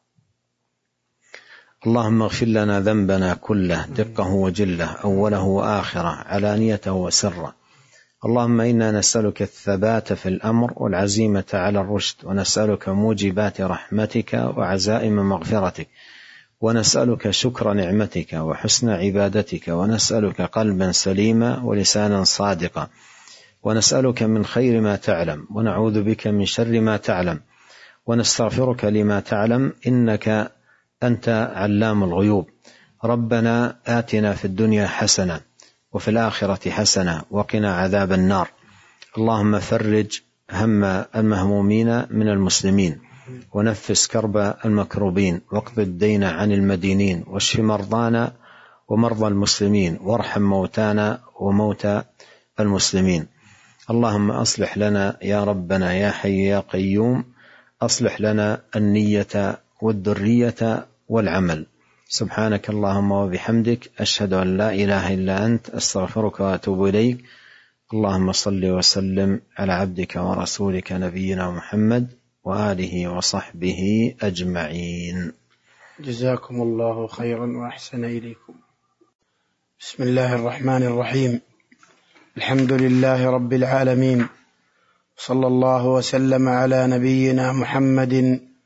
اللهم اغفر لنا ذنبنا كله، دقه وجله، أوله وآخره، علانيته وسره. اللهم إنا نسألك الثبات في الأمر والعزيمة على الرشد، ونسألك موجبات رحمتك وعزائم مغفرتك، ونسألك شكر نعمتك وحسن عبادتك، ونسألك قلبا سليما ولسانا صادقا، ونسألك من خير ما تعلم، ونعوذ بك من شر ما تعلم، ونستغفرك لما تعلم، إنك أنت علام الغيوب. ربنا آتنا في الدنيا حسنة وفي الآخرة حسنة وقنا عذاب النار. اللهم فرج هم المهمومين من المسلمين، ونفس كرب المكروبين، واقض الدين عن المدينين، واشف مرضانا ومرضى المسلمين، وارحم موتانا وموتى المسلمين. اللهم أصلح لنا يا ربنا يا حي يا قيوم، أصلح لنا النية والذرية والعمل. سبحانك اللهم وبحمدك، أشهد أن لا إله إلا أنت، أستغفرك وأتوب إليك. اللهم صل وسلم على عبدك ورسولك نبينا محمد وآله وصحبه أجمعين. جزاكم الله خيرا وأحسن إليكم. بسم الله الرحمن الرحيم. الحمد لله رب العالمين، صلى الله وسلم على نبينا محمد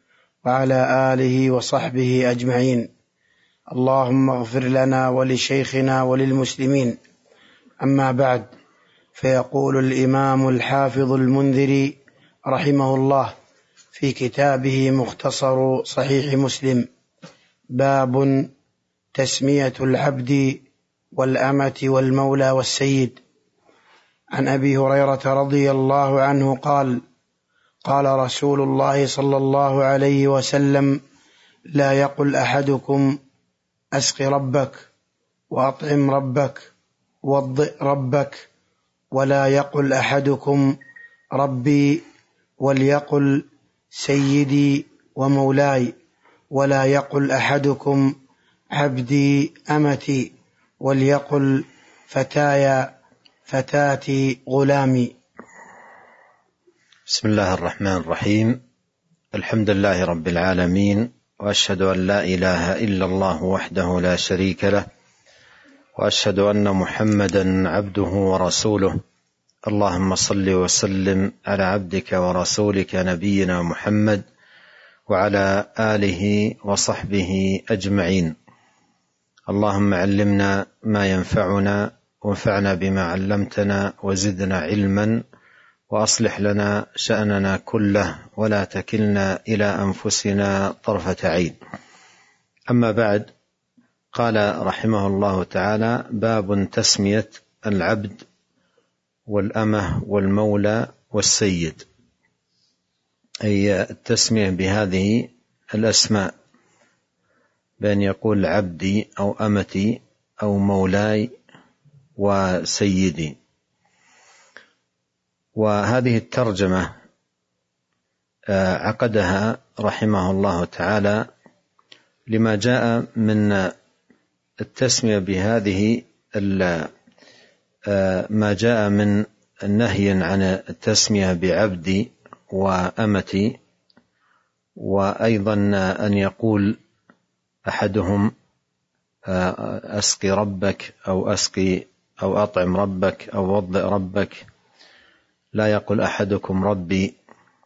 وعلى آله وصحبه أجمعين. اللهم اغفر لنا ولشيخنا وللمسلمين. أما بعد، فيقول الإمام الحافظ المنذري رحمه الله في كتابه مختصر صحيح مسلم: باب تسمية العبد والأمة والمولى والسيد. عن أبي هريرة رضي الله عنه قال: قال رسول الله صلى الله عليه وسلم: لا يقل أحدكم أسق ربك وأطعم ربك وضئ ربك، ولا يقل أحدكم ربي وليقل سيدي ومولاي، ولا يقل أحدكم عبدي أمتي وليقل فتايا فتاتي غلامي. بسم الله الرحمن الرحيم. الحمد لله رب العالمين، وأشهد أن لا إله إلا الله وحده لا شريك له، وأشهد أن محمدا عبده ورسوله. اللهم صل وسلم على عبدك ورسولك نبينا محمد وعلى آله وصحبه أجمعين. اللهم علمنا ما ينفعنا وانفعنا بما علمتنا وزدنا علما، وأصلح لنا شأننا كله ولا تكلنا إلى أنفسنا طرفة عين. أما بعد، قال رحمه الله تعالى: باب تسمية العبد والأمة والمولى والسيد، أي التسمية بهذه الأسماء، بأن يقول عبدي أو أمتي أو مولاي وسيدي. وهذه الترجمة عقدها رحمه الله تعالى لما جاء من التسمية بهذه ما جاء من النهي عن التسمية بعبدي وأمتي، وأيضا أن يقول أحدهم أسقي ربك أو أسقي أو أطعم ربك أو وضئ ربك، لا يقول أحدكم ربي.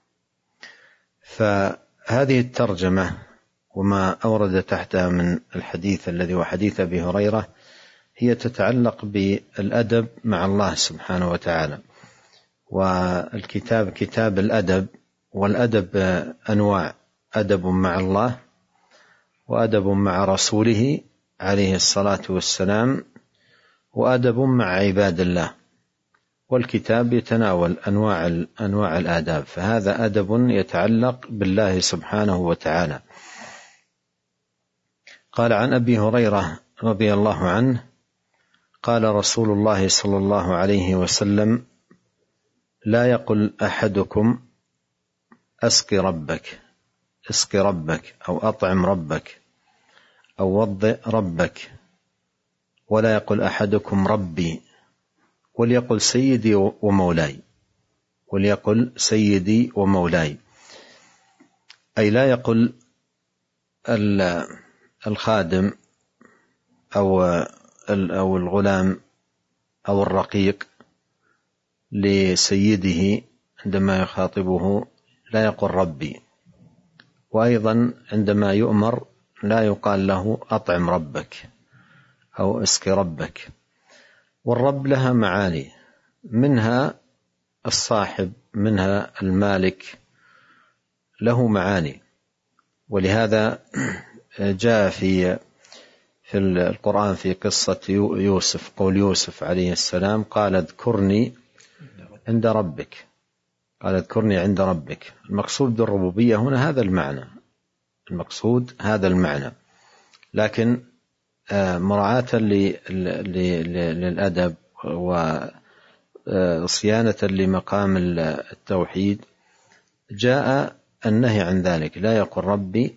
فهذه الترجمة وما أورد تحتها من الحديث الذي هو حديث أبي هريرة هي تتعلق بالأدب مع الله سبحانه وتعالى. والكتاب كتاب الأدب، والأدب أنواع: أدب مع الله، وأدب مع رسوله عليه الصلاة والسلام، وأدب مع عباد الله. والكتاب يتناول أنواع أنواع الآداب، فهذا أدب يتعلق بالله سبحانه وتعالى. قال: عن أبي هريرة رضي الله عنه قال رسول الله صلى الله عليه وسلم: لا يقل أحدكم أسق ربك اسق ربك أو أطعم ربك أو وضئ ربك، ولا يقل أحدكم ربي وليقل سيدي ومولاي وليقل سيدي ومولاي أي لا يقل الخادم أو أو الغلام أو الرقيق لسيده عندما يخاطبه لا يقل ربي، وأيضا عندما يؤمر لا يقال له أطعم ربك أو اسق ربك. والرب لها معاني، منها الصاحب، منها المالك، له معاني. ولهذا جاء في في القرآن في قصة يوسف، قول يوسف عليه السلام: قال اذكرني عند ربك قال اذكرني عند ربك. المقصود بالربوبية هنا هذا المعنى، المقصود هذا المعنى. لكن مراعاة للأدب وصيانة لمقام التوحيد جاء النهي عن ذلك: لا يقل ربي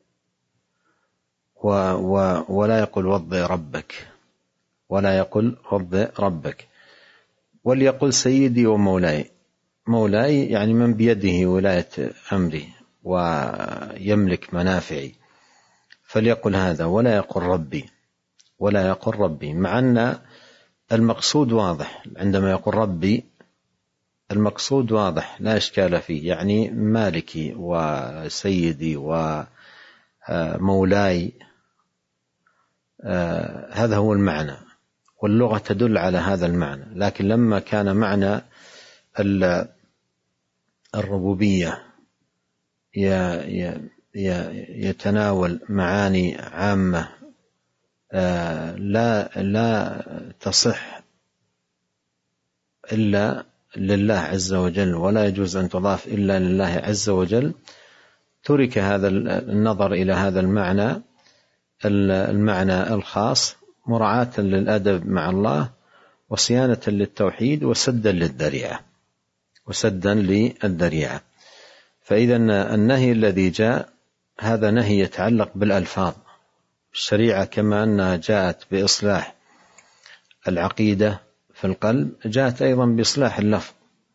ولا يقل وضئ ربك ولا يقل وضئ ربك وليقل سيدي ومولاي. مولاي يعني من بيده ولاية أمري ويملك منافعي، فليقل هذا، ولا يقل ربي ولا يقل ربي، مع أن المقصود واضح. عندما يقول ربي المقصود واضح لا إشكال فيه، يعني مالكي وسيدي ومولاي، هذا هو المعنى، واللغة تدل على هذا المعنى. لكن لما كان معنى الربوبية يتناول معاني عامة لا لا تصح إلا لله عز وجل، ولا يجوز أن تضاف إلا لله عز وجل، ترك هذا النظر إلى هذا المعنى المعنى الخاص مراعاة للأدب مع الله وصيانة للتوحيد وسدا للذريعة وسدا للذريعة. فإذا النهي الذي جاء هذا نهي يتعلق بالألفاظ. الشريعة كما أنها جاءت بإصلاح العقيدة في القلب، جاءت أيضا بإصلاح اللفظ.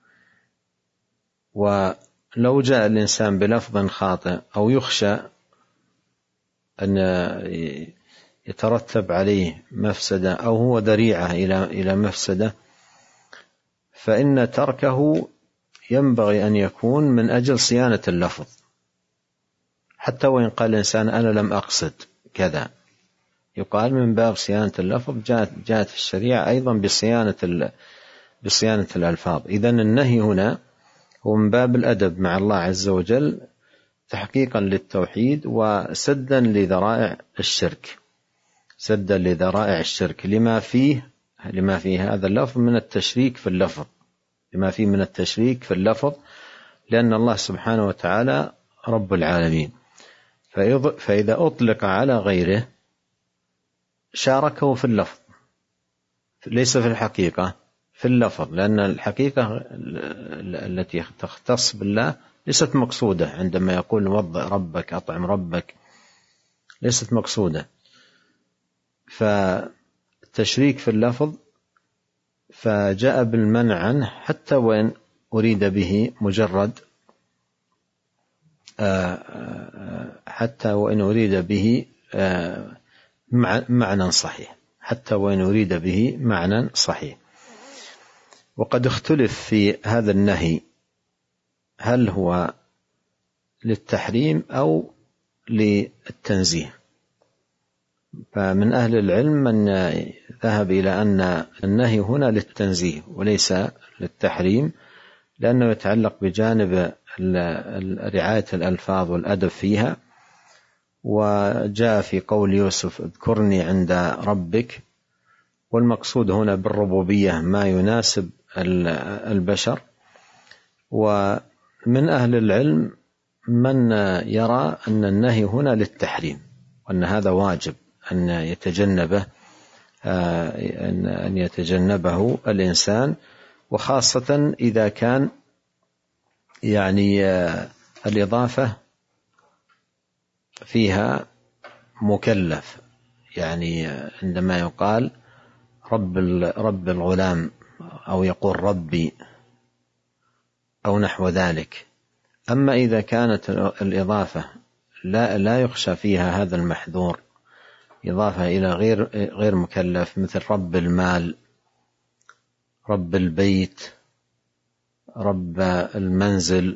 ولو جاء الإنسان بلفظ خاطئ أو يخشى أن يترتب عليه مفسدة أو هو ذريعة إلى إلى مفسدة، فإن تركه ينبغي أن يكون من أجل صيانة اللفظ، حتى وإن قال الإنسان أنا لم أقصد كذا، يقال من باب صيانة اللفظ. جاءت جاءت الشريعة أيضا بصيانة بصيانة الألفاظ. إذن النهي هنا هو من باب الأدب مع الله عز وجل تحقيقا للتوحيد وسدا لذرائع الشرك، سدا لذرائع الشرك لما فيه لما فيه هذا اللفظ من التشريك في اللفظ لما فيه من التشريك في اللفظ لأن الله سبحانه وتعالى رب العالمين، فإذا أطلق على غيره شاركه في اللفظ، ليس في الحقيقة، في اللفظ، لأن الحقيقة التي تختص بالله ليست مقصودة. عندما يقول وضع ربك أطعم ربك ليست مقصودة، فالتشريك في اللفظ فجاء بالمنع عنه حتى وإن أريد به مجرد حتى وإن أريد به معنى صحيح حتى وإن أريد به معنى صحيح. وقد اختلف في هذا النهي هل هو للتحريم أو للتنزيه. فمن أهل العلم من ذهب إلى أن النهي هنا للتنزيه وليس للتحريم، لأنه يتعلق بجانب رعاية الألفاظ والأدب فيها. وجاء في قول يوسف اذكرني عند ربك، والمقصود هنا بالربوبية ما يناسب البشر. ومن أهل العلم من يرى أن النهي هنا للتحريم وأن هذا واجب أن يتجنبه أن يتجنبه الإنسان، وخاصة إذا كان يعني الإضافة فيها مكلف، يعني عندما يقال رب رب الغلام أو يقول ربي أو نحو ذلك. أما إذا كانت الإضافة لا لا يخشى فيها هذا المحذور، إضافة إلى غير غير مكلف، مثل رب المال، رب البيت، رب المنزل،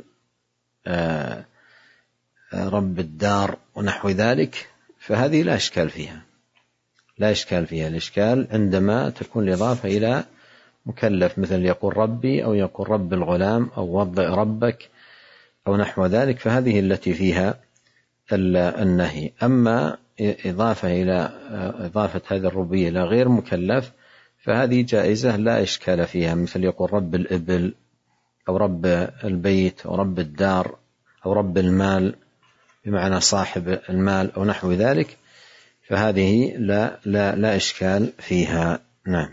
رب الدار ونحو ذلك، فهذه لا إشكال فيها لا إشكال فيها الإشكال عندما تكون الإضافة إلى مكلف، مثل يقول ربي أو يقول رب الغلام أو وضع ربك أو نحو ذلك، فهذه التي فيها النهي. أما إضافة إلى إضافة هذا الربوبية إلى غير مكلف فهذه جائزة لا إشكال فيها، مثل يقول رب الإبل أو رب البيت أو رب الدار أو رب المال بمعنى صاحب المال أو نحو ذلك، فهذه لا لا لا إشكال فيها. نعم.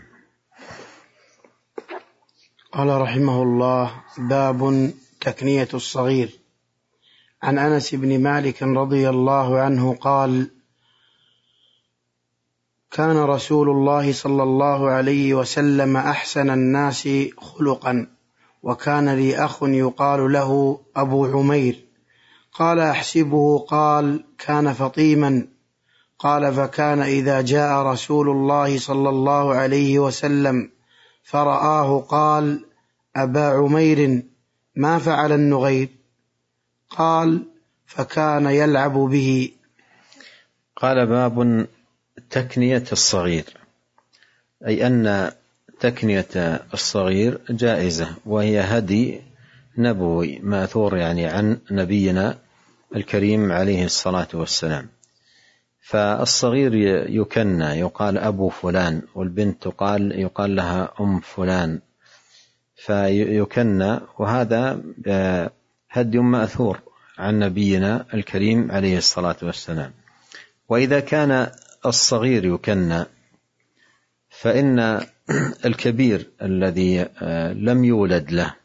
قال رحمه الله: باب تكنية الصغير. عن أنس بن مالك رضي الله عنه قال: كان رسول الله صلى الله عليه وسلم أحسن الناس خلقا، وكان لي أخ يقال له أبو عمير. قال: أحسبه قال: كان فطيما. قال: فكان إذا جاء رسول الله صلى الله عليه وسلم فرآه قال: أبا عمير ما فعل النغير؟ قال فكان يلعب به. قال باب تكنية الصغير، أي أن تكنية الصغير جائزة، وهي هدي نبوي ماثور يعني عن نبينا الكريم عليه الصلاة والسلام. فالصغير يكنى، يقال أبو فلان، والبنت تقال يقال لها أم فلان، فيكنى، وهذا هدي ماثور عن نبينا الكريم عليه الصلاة والسلام. وإذا كان الصغير يكنى، فإن الكبير الذي لم يولد له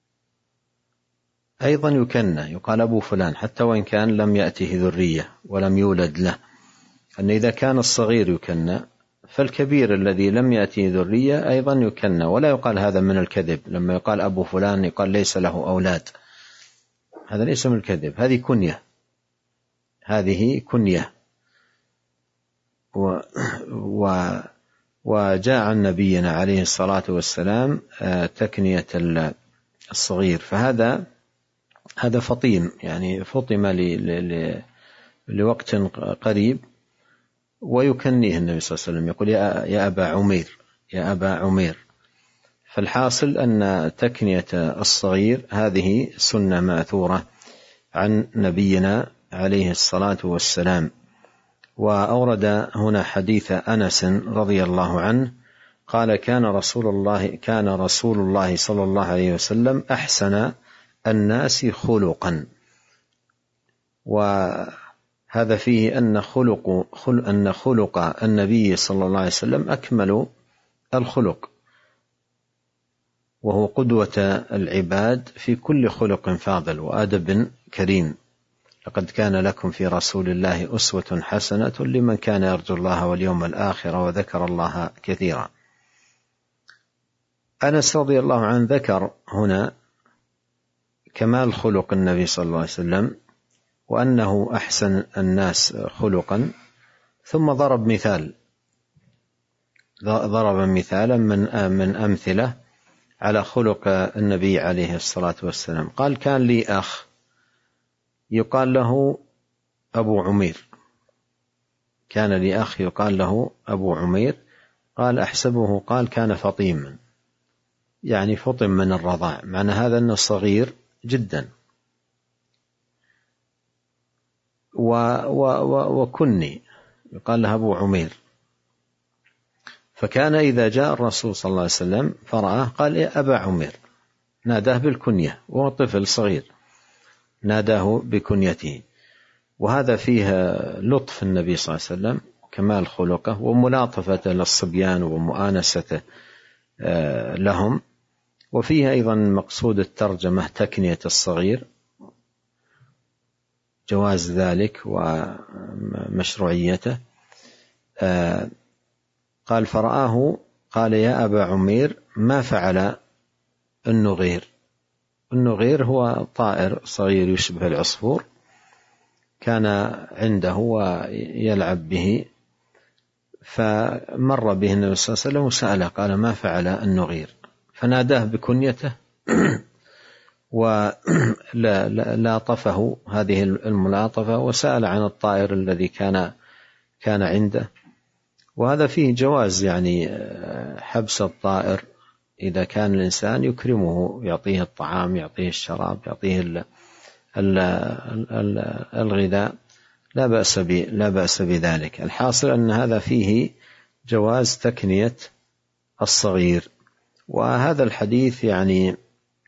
أيضا يكنى، يقال أبو فلان، حتى وإن كان لم يأته ذرية ولم يولد له. أن إذا كان الصغير يكنى، فالكبير الذي لم يأته ذرية أيضا يكنى. ولا يقال هذا من الكذب، لما يقال أبو فلان يقال ليس له أولاد، هذا ليس من الكذب، هذه كنية، هذه كنية. و, و وجاء عن نبينا عليه الصلاة والسلام تكنية الصغير، فهذا هذا فطيم، يعني فطم لوقت قريب، ويكنيه النبي صلى الله عليه وسلم، يقول يا أبا عمير، يا أبا عمير. فالحاصل أن تكنية الصغير هذه سنة ماثورة عن نبينا عليه الصلاة والسلام. وأورد هنا حديث أنس رضي الله عنه قال كان رسول الله كان رسول الله صلى الله عليه وسلم أحسن الناس خلقا. وهذا فيه أن خلق أن خلق النبي صلى الله عليه وسلم أكمل الخلق، وهو قدوة العباد في كل خلق فاضل وأدب كريم. لقد كان لكم في رسول الله أسوة حسنة لمن كان يرجو الله واليوم الآخر وذكر الله كثيرا. أنس رضي الله عنه ذكر هنا كمال خلق النبي صلى الله عليه وسلم، وأنه أحسن الناس خلقا، ثم ضرب مثال ضرب مثالا من من أمثلة على خلق النبي عليه الصلاة والسلام. قال كان لي أخ يقال له أبو عمير، كان لي أخ يقال له أبو عمير. قال أحسبه قال كان فطيما، يعني فطم من الرضاع، معنى هذا أنه صغير جدا. و و و وكني يقال له أبو عمير. فكان إذا جاء الرسول صلى الله عليه وسلم فرآه قال يا أبا عمير، ناداه بالكنية، وهو طفل صغير ناداه بكنيته. وهذا فيه لطف النبي صلى الله عليه وسلم، كمال خلقه، وملاطفة للصبيان ومؤانسته لهم. وفيه أيضا مقصود الترجمة تكنية الصغير، جواز ذلك ومشروعيته. قال فرآه قال يا أبا عمير ما فعل النغير. النغير هو طائر صغير يشبه العصفور، كان عنده ويلعب به، فمر به النبي صلى الله عليه وسلم وسأله قال ما فعل النغير، فناداه بكنيته ولاطفه هذه الملاطفة، وسأل عن الطائر الذي كان كان عنده. وهذا فيه جواز يعني حبس الطائر إذا كان الإنسان يكرمه، يعطيه الطعام، يعطيه الشراب، يعطيه الغذاء، لا بأس لا بأس بذلك. الحاصل أن هذا فيه جواز تكنية الصغير. وهذا الحديث يعني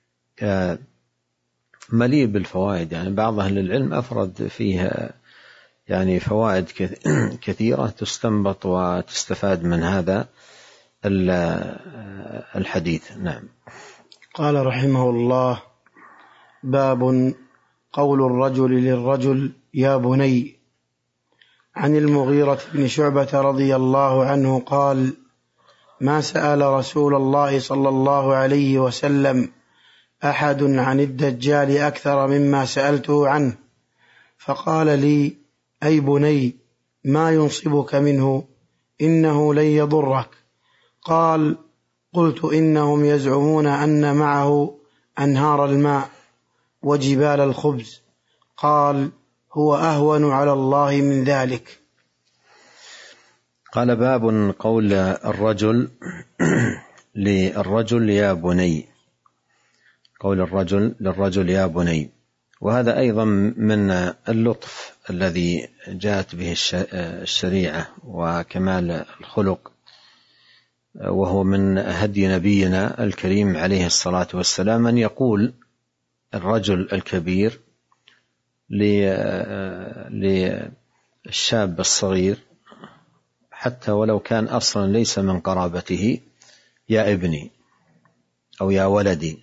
مليء بالفوائد، يعني بعض أهل العلم أفرد فيه يعني فوائد كثيرة تستنبط وتستفاد من هذا الحديث. نعم. قال رحمه الله: باب قول الرجل للرجل يا بني. عن المغيرة بن شعبة رضي الله عنه قال: ما سأل رسول الله صلى الله عليه وسلم أحد عن الدجال أكثر مما سألته عنه، فقال لي: أي بني، ما ينصبك منه؟ إنه لن يضرك. قال: قلت إنهم يزعمون أن معه أنهار الماء وجبال الخبز. قال هو أهون على الله من ذلك. قال باب قول الرجل للرجل يا بني، قول الرجل للرجل يا بني، وهذا أيضا من اللطف الذي جاءت به الشريعة وكمال الخلق، وهو من هدي نبينا الكريم عليه الصلاة والسلام أن يقول الرجل الكبير للشاب الصغير حتى ولو كان أصلا ليس من قرابته يا ابني أو يا ولدي.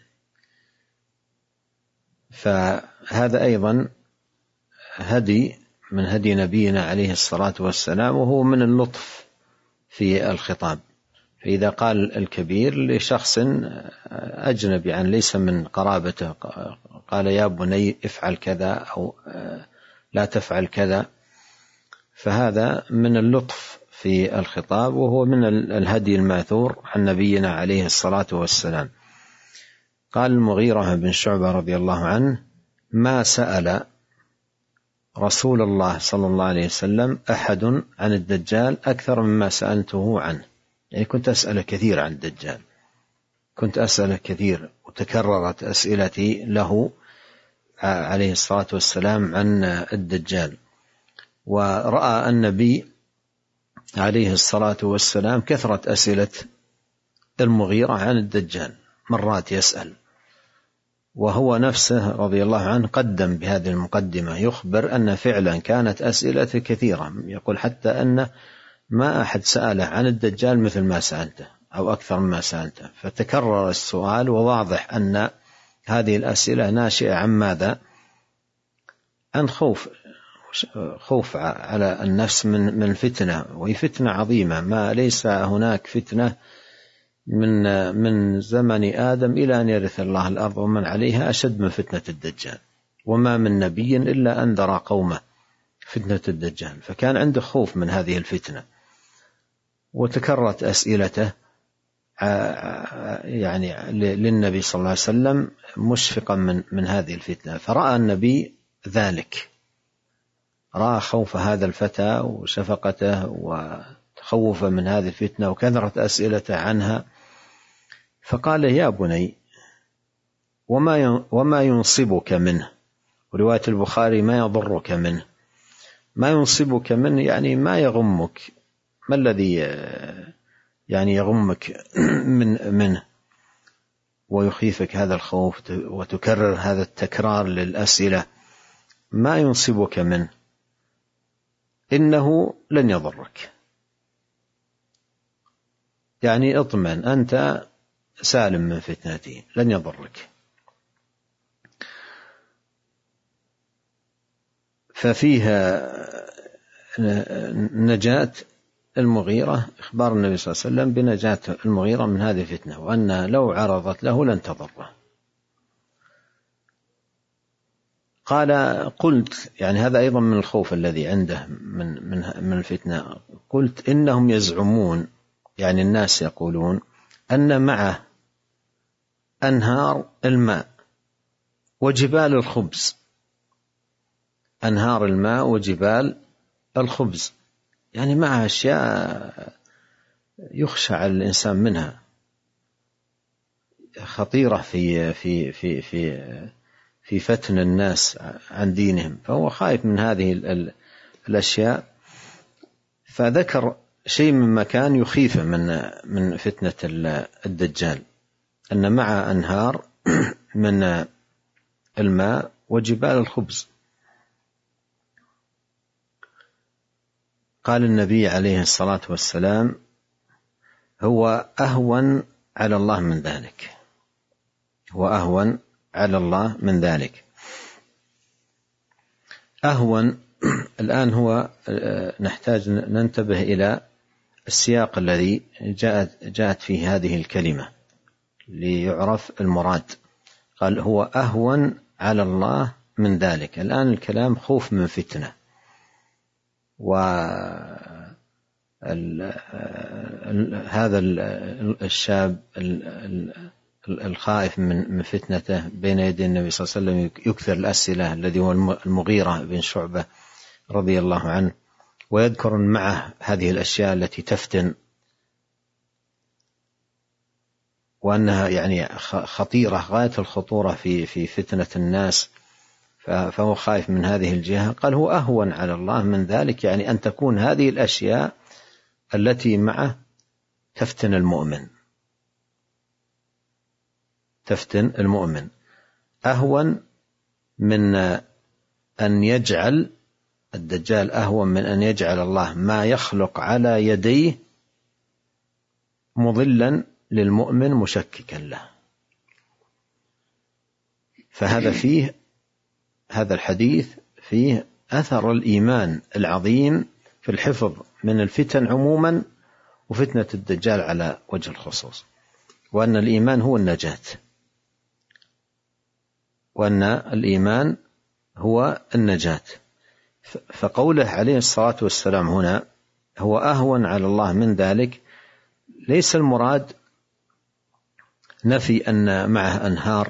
فهذا أيضا هدي من هدي نبينا عليه الصلاة والسلام، وهو من اللطف في الخطاب. فإذا قال الكبير لشخص أجنبي عن ليس من قرابته قال يا بني افعل كذا أو لا تفعل كذا، فهذا من اللطف في الخطاب، وهو من الهدي الماثور عن نبينا عليه الصلاة والسلام. قال المغيرة بن شعبة رضي الله عنه ما سأل رسول الله صلى الله عليه وسلم أحد عن الدجال أكثر مما سألته عنه، يعني كنت أسأل كثير عن الدجال، كنت أسأل كثير وتكررت أسئلتي له عليه الصلاة والسلام عن الدجال. ورأى النبي عليه الصلاة والسلام كثرة أسئلة المغيرة عن الدجال، مرات يسأل، وهو نفسه رضي الله عنه قدم بهذه المقدمة يخبر أن فعلا كانت أسئلة كثيرة، يقول حتى أن ما أحد سأله عن الدجال مثل ما سألته أو أكثر مما سألته، فتكرر السؤال، وواضح أن هذه الأسئلة ناشئة عن ماذا؟ عن خوف خوف على النفس من من فتنة، وهي فتنة عظيمة، ما ليس هناك فتنة من من زمن آدم إلى أن يرث الله الأرض ومن عليها أشد من فتنة الدجال، وما من نبي إلا أنذر قومه فتنة الدجال، فكان عنده خوف من هذه الفتنة. وتكررت أسئلته يعني للنبي صلى الله عليه وسلم مشفقا من من هذه الفتنة، فرأى النبي ذلك، رأى خوف هذا الفتى وشفقته وتخوف من هذه الفتنة وكثرت أسئلته عنها، فقال يا بني وما وما ينصبك منه، ورواية البخاري ما يضرك منه. ما ينصبك منه يعني ما يغمك، ما الذي يعني يغمك من منه ويخيفك هذا الخوف وتكرر هذا التكرار للأسئلة؟ ما ينصبك منه إنه لن يضرك، يعني اطمئن أنت سالم من فتنته لن يضرك. ففيها نجاة المغيرة، إخبار النبي صلى الله عليه وسلم بنجاة المغيرة من هذه الفتنة، وأن لو عرضت له لن تضره. قال قلت، يعني هذا أيضا من الخوف الذي عنده من من من الفتنة، قلت إنهم يزعمون، يعني الناس يقولون أن معه أنهار الماء وجبال الخبز، أنهار الماء وجبال الخبز، يعني معها أشياء يخشى على الإنسان منها، خطيرة في في في في في فتن الناس عن دينهم، فهو خايف من هذه الأشياء، فذكر شيء مما كان يخيفه من من فتنة الدجال، أن مع أنهار من الماء وجبال الخبز. قال النبي عليه الصلاة والسلام هو أهون على الله من ذلك، هو أهون على الله من ذلك. أهون الآن هو نحتاج ننتبه إلى السياق الذي جاءت, جاءت فيه هذه الكلمة ليعرف المراد. قال هو أهون على الله من ذلك، الآن الكلام خوف من فتنة، هذا الشاب الخائف من فتنته بين يدي النبي صلى الله عليه وسلم يكثر الأسئلة، الذي هو المغيرة بن شعبة رضي الله عنه، ويذكر معه هذه الأشياء التي تفتن، وأنها يعني خطيرة غاية الخطورة في في فتنة الناس، فهو خائف من هذه الجهة. قال هو أهون على الله من ذلك، يعني أن تكون هذه الأشياء التي معه تفتن المؤمن، تفتن المؤمن أهون من أن يجعل الدجال أهون من أن يجعل الله ما يخلق على يديه مضلا للمؤمن مشككا له. فهذا فيه هذا الحديث فيه أثر الإيمان العظيم في الحفظ من الفتن عموما وفتنة الدجال على وجه الخصوص، وأن الإيمان هو النجاة، وأن الإيمان هو النجاة. فقوله عليه الصلاة والسلام هنا هو أهون على الله من ذلك، ليس المراد نفي أن معه أنهار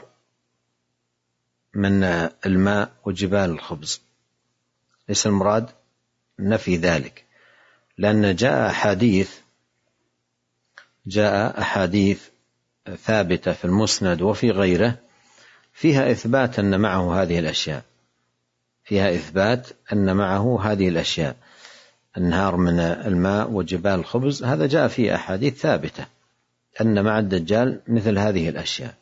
من الماء وجبال الخبز، ليس المراد نفي ذلك، لأن جاء أحاديث جاء أحاديث ثابتة في المسند وفي غيره فيها إثبات أن معه هذه الأشياء، فيها إثبات أن معه هذه الأشياء، أنهار من الماء وجبال الخبز، هذا جاء فيه أحاديث ثابتة أن مع الدجال مثل هذه الأشياء.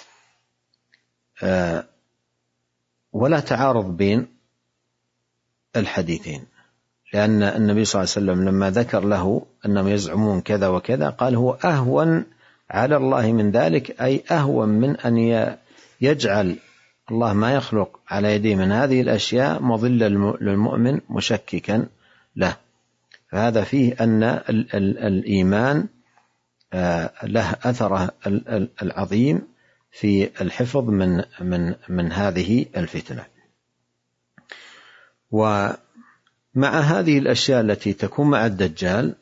أه ولا تعارض بين الحديثين، لأن النبي صلى الله عليه وسلم لما ذكر له أنهم يزعمون كذا وكذا قال هو أهون على الله من ذلك، أي أهون من أن يجعل الله ما يخلق على يديه من هذه الأشياء مضلة للمؤمن مشككا له. فهذا فيه أن ال ال الإيمان له أثره العظيم في الحفظ من من من هذه الفتنة. ومع هذه الأشياء التي تكون مع الدجال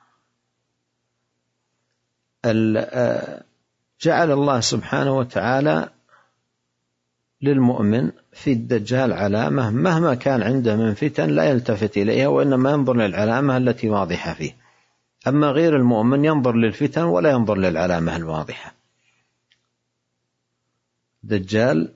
جعل الله سبحانه وتعالى للمؤمن في الدجال علامة مهما كان عنده من فتن لا يلتفت إليها، وإنما ينظر للعلامة التي واضحة فيه. أما غير المؤمن ينظر للفتن ولا ينظر للعلامة الواضحة. دجال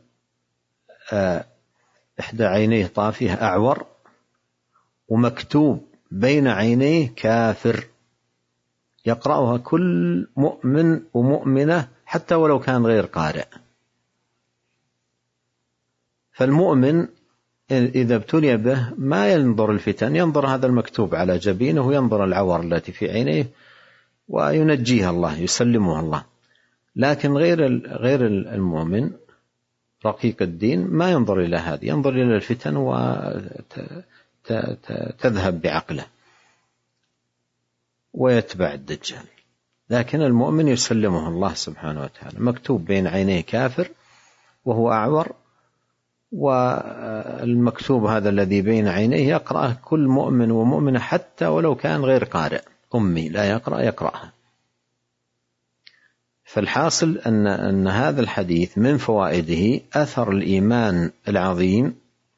إحدى عينيه طافية أعور، ومكتوب بين عينيه كافر، يقرأها كل مؤمن ومؤمنة حتى ولو كان غير قارئ. فالمؤمن إذا ابتلي به ما ينظر الفتن، ينظر هذا المكتوب على جبينه وينظر العور التي في عينيه وينجيها الله، يسلمها الله. لكن غير غير المؤمن رقيق الدين ما ينظر إلى هذه، ينظر إلى الفتن وتذهب بعقله ويتبع الدجال. لكن المؤمن يسلمه الله سبحانه وتعالى، مكتوب بين عينيه كافر وهو أعور، والمكتوب هذا الذي بين عينيه يقرأه كل مؤمن ومؤمنة حتى ولو كان غير قارئ أمي لا يقرأ يقرأها. فالحاصل أن أن هذا الحديث من فوائده أثر الإيمان العظيم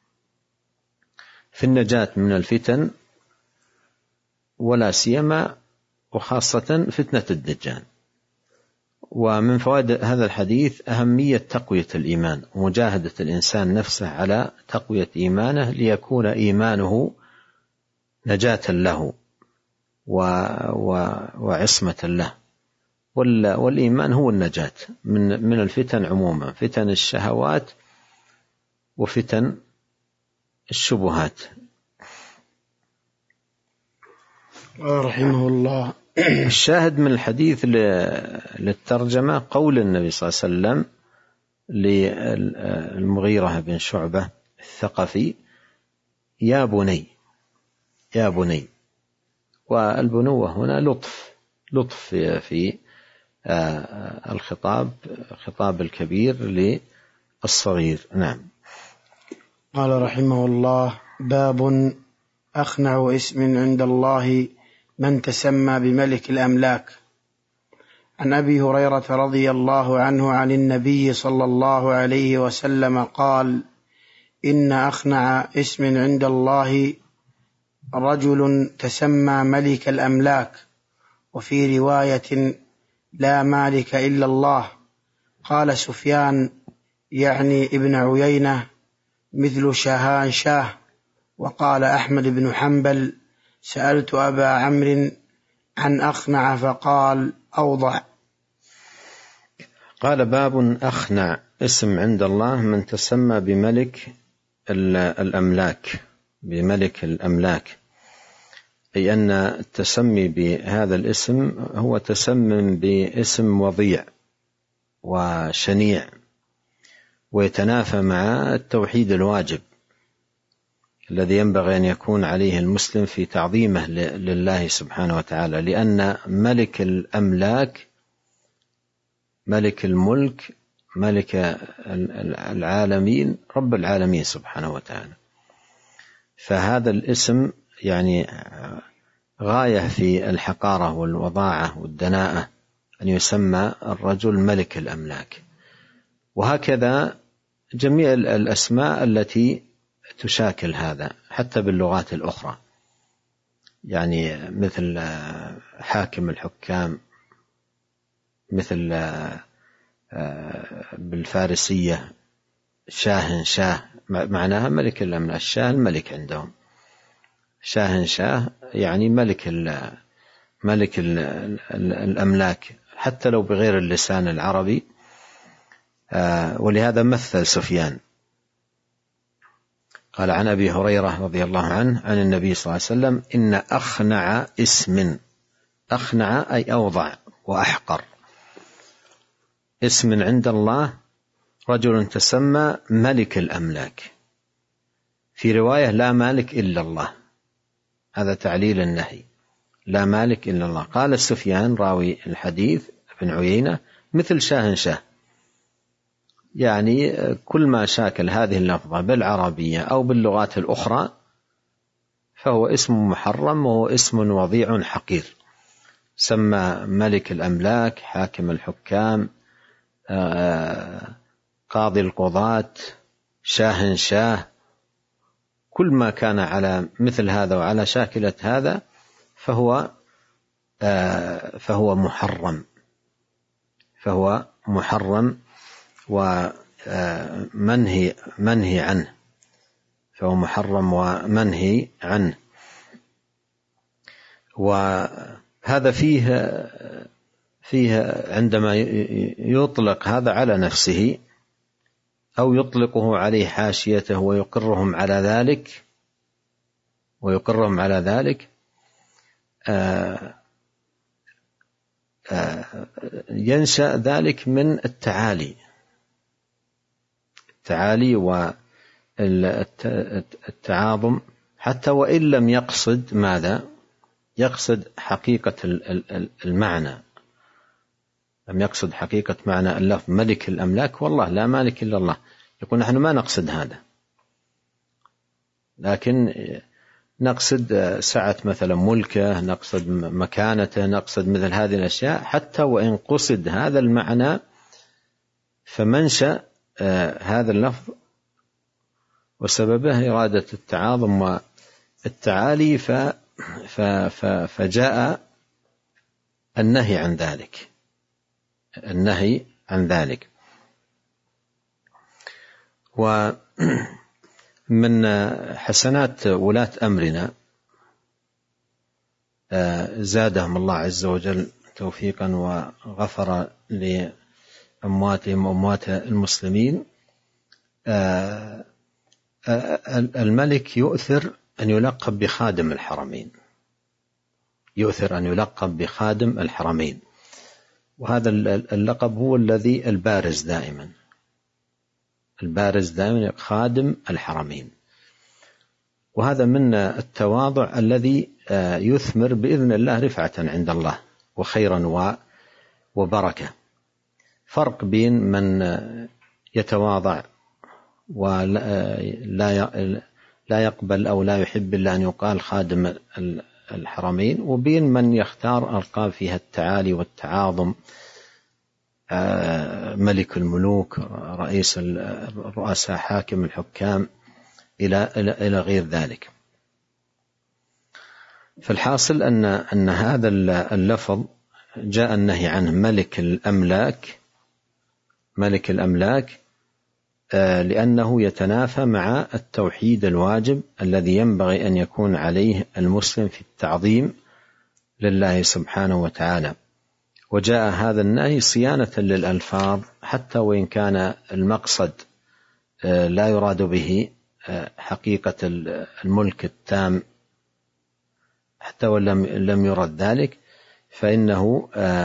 في النجاة من الفتن، ولا سيما وخاصة فتنة الدجال. ومن فوائد هذا الحديث أهمية تقوية الإيمان ومجاهدة الإنسان نفسه على تقوية إيمانه ليكون إيمانه نجاة له وعصمة له. والإيمان هو النجاة من من الفتن عموما، فتن الشهوات وفتن الشبهات. رحمه الله. الشاهد من الحديث للترجمة قول النبي صلى الله عليه وسلم للمغيرة بن شعبة الثقفي: يا بني يا بني. والبنوة هنا لطف لطف في الخطاب، خطاب الكبير للصغير. نعم. قال رحمه الله: باب أخنع اسم عند الله من تسمى بملك الأملاك. عن أبي هريرة رضي الله عنه عن النبي صلى الله عليه وسلم قال: إن أخنع اسم عند الله رجل تسمى ملك الأملاك، وفي رواية: لا مالك إلا الله. قال سفيان يعني ابن عيينة: مثل شاهان شاه. وقال أحمد بن حنبل: سألت أبا عمرو عن أخنع فقال: أوضع. قال: باب أخنع اسم عند الله من تسمى بملك الأملاك، بملك الأملاك، أي أن التسمي بهذا الاسم هو تسمي باسم وضيع وشنيع، ويتنافى مع التوحيد الواجب الذي ينبغي أن يكون عليه المسلم في تعظيمه لله سبحانه وتعالى، لأن ملك الأملاك ملك الملك ملك العالمين رب العالمين سبحانه وتعالى. فهذا الاسم يعني غاية في الحقارة والوضاعة والدناءة أن يسمى الرجل ملك الأملاك. وهكذا جميع الأسماء التي تشاكل هذا حتى باللغات الأخرى، يعني مثل حاكم الحكام، مثل بالفارسية شاه شاه، معناها ملك الأملاك. الشاه الملك عندهم، شاه شاه يعني ملك ال ملك ال الأملاك، حتى لو بغير اللسان العربي. ولهذا مثل سفيان قال عن أبي هريرة رضي الله عنه عن النبي صلى الله عليه وسلم: إن أخنع اسم، أخنع أي أوضع وأحقر، اسم عند الله رجل تسمى ملك الأملاك، في رواية: لا مالك إلا الله. هذا تعليل النهي، لا مالك إلا الله. قال سفيان راوي الحديث ابن عيينة: مثل شاه شاه، يعني كل ما شاكل هذه اللفظة بالعربية أو باللغات الأخرى فهو اسم محرم، وهو اسم وضيع حقير. سمى ملك الأملاك، حاكم الحكام، قاضي القضاة، شاه شاه، كل ما كان على مثل هذا وعلى شاكلة هذا فهو فهو محرم، فهو محرم ومنهي منهي عنه، فهو محرم ومنهي عنه. وهذا فيه فيه عندما يطلق هذا على نفسه أو يطلقه عليه حاشيته ويقرهم على ذلك ويقرهم على ذلك آآ آآ ينشأ ذلك من التعالي التعالي والتعاظم، حتى وإن لم يقصد ماذا؟ يقصد حقيقة المعنى، لم يقصد حقيقة معنى اللفظ ملك الأملاك، والله لا مالك إلا الله. يقول نحن ما نقصد هذا، لكن نقصد سعة مثلا ملكه، نقصد مكانته، نقصد مثل هذه الأشياء. حتى وإن قصد هذا المعنى فمنشأ هذا اللفظ وسببه إرادة التعاظم والتعالي، فجاء النهي عن ذلك النهي عن ذلك. ومن حسنات ولاة أمرنا زادهم الله عز وجل توفيقا وغفر لأمواتهم وأموات المسلمين، الملك يؤثر أن يلقب بخادم الحرمين، يؤثر أن يلقب بخادم الحرمين، وهذا اللقب هو الذي البارز دائما البارز دائما خادم الحرمين. وهذا من التواضع الذي يثمر بإذن الله رفعة عند الله وخيرا وبركة. فرق بين من يتواضع ولا لا يقبل أو لا يحب إلا أن يقال خادم الحرمين، وبين من يختار ألقاب فيها التعالي والتعاظم، ملك الملوك، رئيس الرؤساء، حاكم الحكام، إلى إلى غير ذلك. فالحاصل أن أن هذا اللفظ جاء النهي عنه ملك الأملاك، ملك الأملاك لأنه يتنافى مع التوحيد الواجب الذي ينبغي أن يكون عليه المسلم في التعظيم لله سبحانه وتعالى. وجاء هذا النهي صيانة للألفاظ، حتى وإن كان المقصد لا يراد به حقيقة الملك التام، حتى ولم لم يرد ذلك، فإنه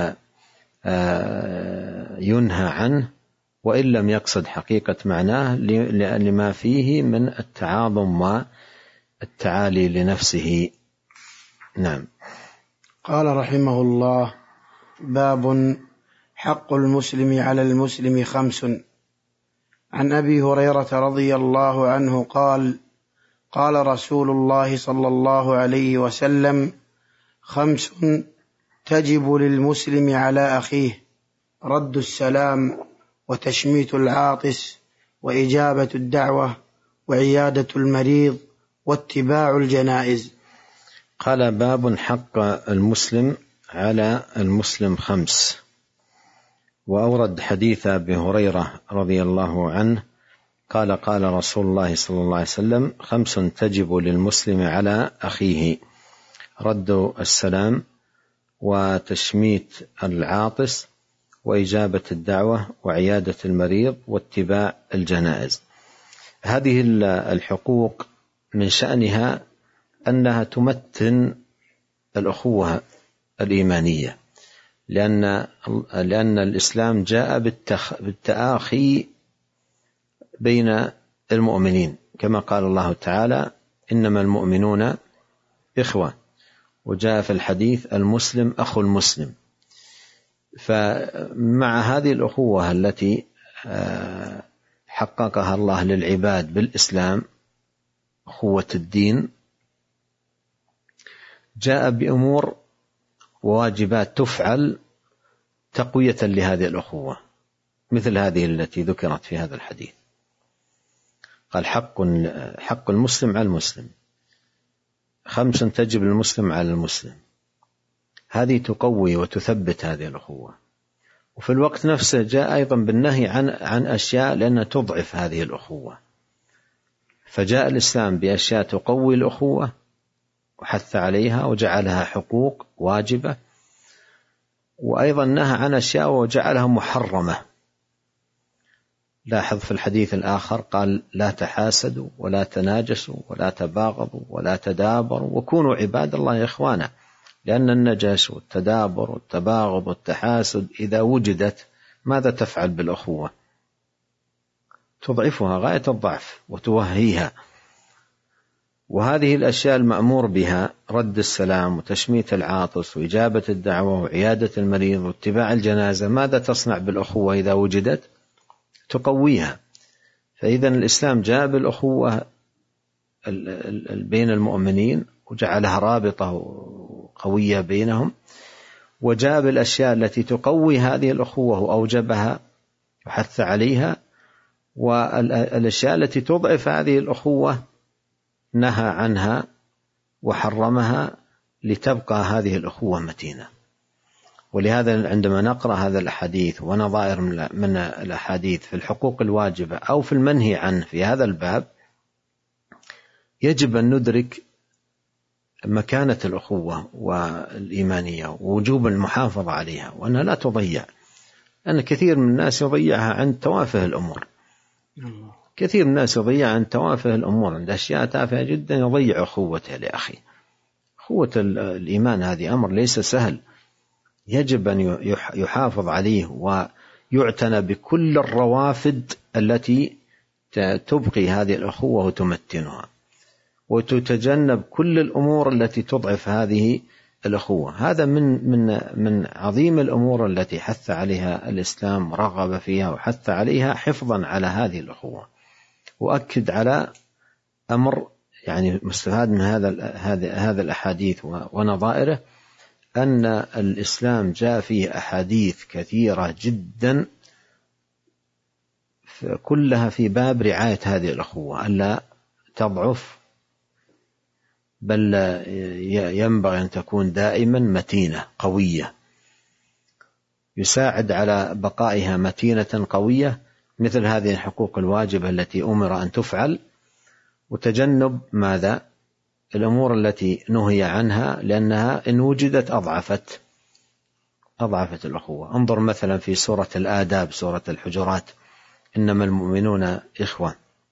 ينهى عنه وإن لم يقصد حقيقة معناه، لما فيه من التعاظم والتعالي لنفسه. نعم. قال رحمه الله: باب حق المسلم على المسلم خمس. عن أبي هريرة رضي الله عنه قال: قال رسول الله صلى الله عليه وسلم: خمس تجب للمسلم على أخيه: رد السلام، وتشميت العاطس، وإجابة الدعوة، وعيادة المريض، واتباع الجنائز. قال: باب حق المسلم على المسلم خمس. وأورد حديث أبي هريرة رضي الله عنه قال: قال رسول الله صلى الله عليه وسلم: خمس تجب للمسلم على أخيه: رد السلام، وتشميت العاطس، وإجابة الدعوة، وعيادة المريض، واتباع الجنائز. هذه الحقوق من شأنها أنها تمتن الأخوة الإيمانية، لأن لأن الإسلام جاء بالتآخي بين المؤمنين، كما قال الله تعالى: إنما المؤمنون إخوة. وجاء في الحديث: المسلم أخو المسلم. فمع هذه الأخوة التي حققها الله للعباد بالإسلام، أخوة الدين، جاء بأمور وواجبات تفعل تقوية لهذه الأخوة، مثل هذه التي ذكرت في هذا الحديث. قال: حق حق المسلم على المسلم خمس تجب للمسلم على المسلم. هذه تقوي وتثبت هذه الأخوة. وفي الوقت نفسه جاء أيضا بالنهي عن عن أشياء لأنها تضعف هذه الأخوة. فجاء الإسلام بأشياء تقوي الأخوة وحث عليها وجعلها حقوق واجبة، وأيضا نهى عن أشياء وجعلها محرمة. لاحظ في الحديث الآخر قال: لا تحاسدوا، ولا تناجسوا، ولا تباغضوا، ولا تدابروا، وكونوا عباد الله إخوانا. لأن النجس والتدابر والتباغض والتحاسد إذا وجدت ماذا تفعل بالأخوة؟ تضعفها غاية الضعف وتوهيها. وهذه الأشياء المأمور بها: رد السلام، وتشميت العاطس، وإجابة الدعوة، وعيادة المريض، واتباع الجنازة، ماذا تصنع بالأخوة إذا وجدت؟ تقويها. فإذا الإسلام جاء بالأخوة بين المؤمنين وجعلها رابطة قوية بينهم، وجاء بالأشياء التي تقوي هذه الأخوة وأوجبها وحث عليها، والأشياء التي تضعف هذه الأخوة نهى عنها وحرمها لتبقى هذه الأخوة متينة. ولهذا عندما نقرأ هذا الحديث ونظائر من الأحاديث في الحقوق الواجبة أو في المنهي عنه في هذا الباب، يجب أن ندرك مكانة الأخوة والإيمانية ووجوب المحافظة عليها، وأنها لا تضيع. أن كثير من الناس يضيعها عند توافه الأمور. كثير من الناس يضيع عند توافه الأمور، عند أشياء تافهة جدا يضيع أخوته لأخي. أخوة الإيمان هذه أمر ليس سهل، يجب أن يحافظ عليه ويعتنى بكل الروافد التي تبقي هذه الأخوة وتمتنها، وتتجنب كل الأمور التي تضعف هذه الأخوة. هذا من من من عظيم الأمور التي حث عليها الإسلام، رغب فيها وحث عليها حفظا على هذه الأخوة. وأكد على أمر يعني مستفاد من هذا هذا الأحاديث ونظائره أن الإسلام جاء فيه أحاديث كثيرة جدا كلها في باب رعاية هذه الأخوة ألا تضعف، بل ينبغي أن تكون دائما متينة قوية، يساعد على بقائها متينة قوية مثل هذه الحقوق الواجبة التي أمر أن تفعل، وتجنب ماذا؟ الأمور التي نهي عنها، لأنها إن وجدت أضعفت أضعفت الأخوة. انظر مثلا في سورة الآداب، سورة الحجرات، إنما المؤمنون إخوة.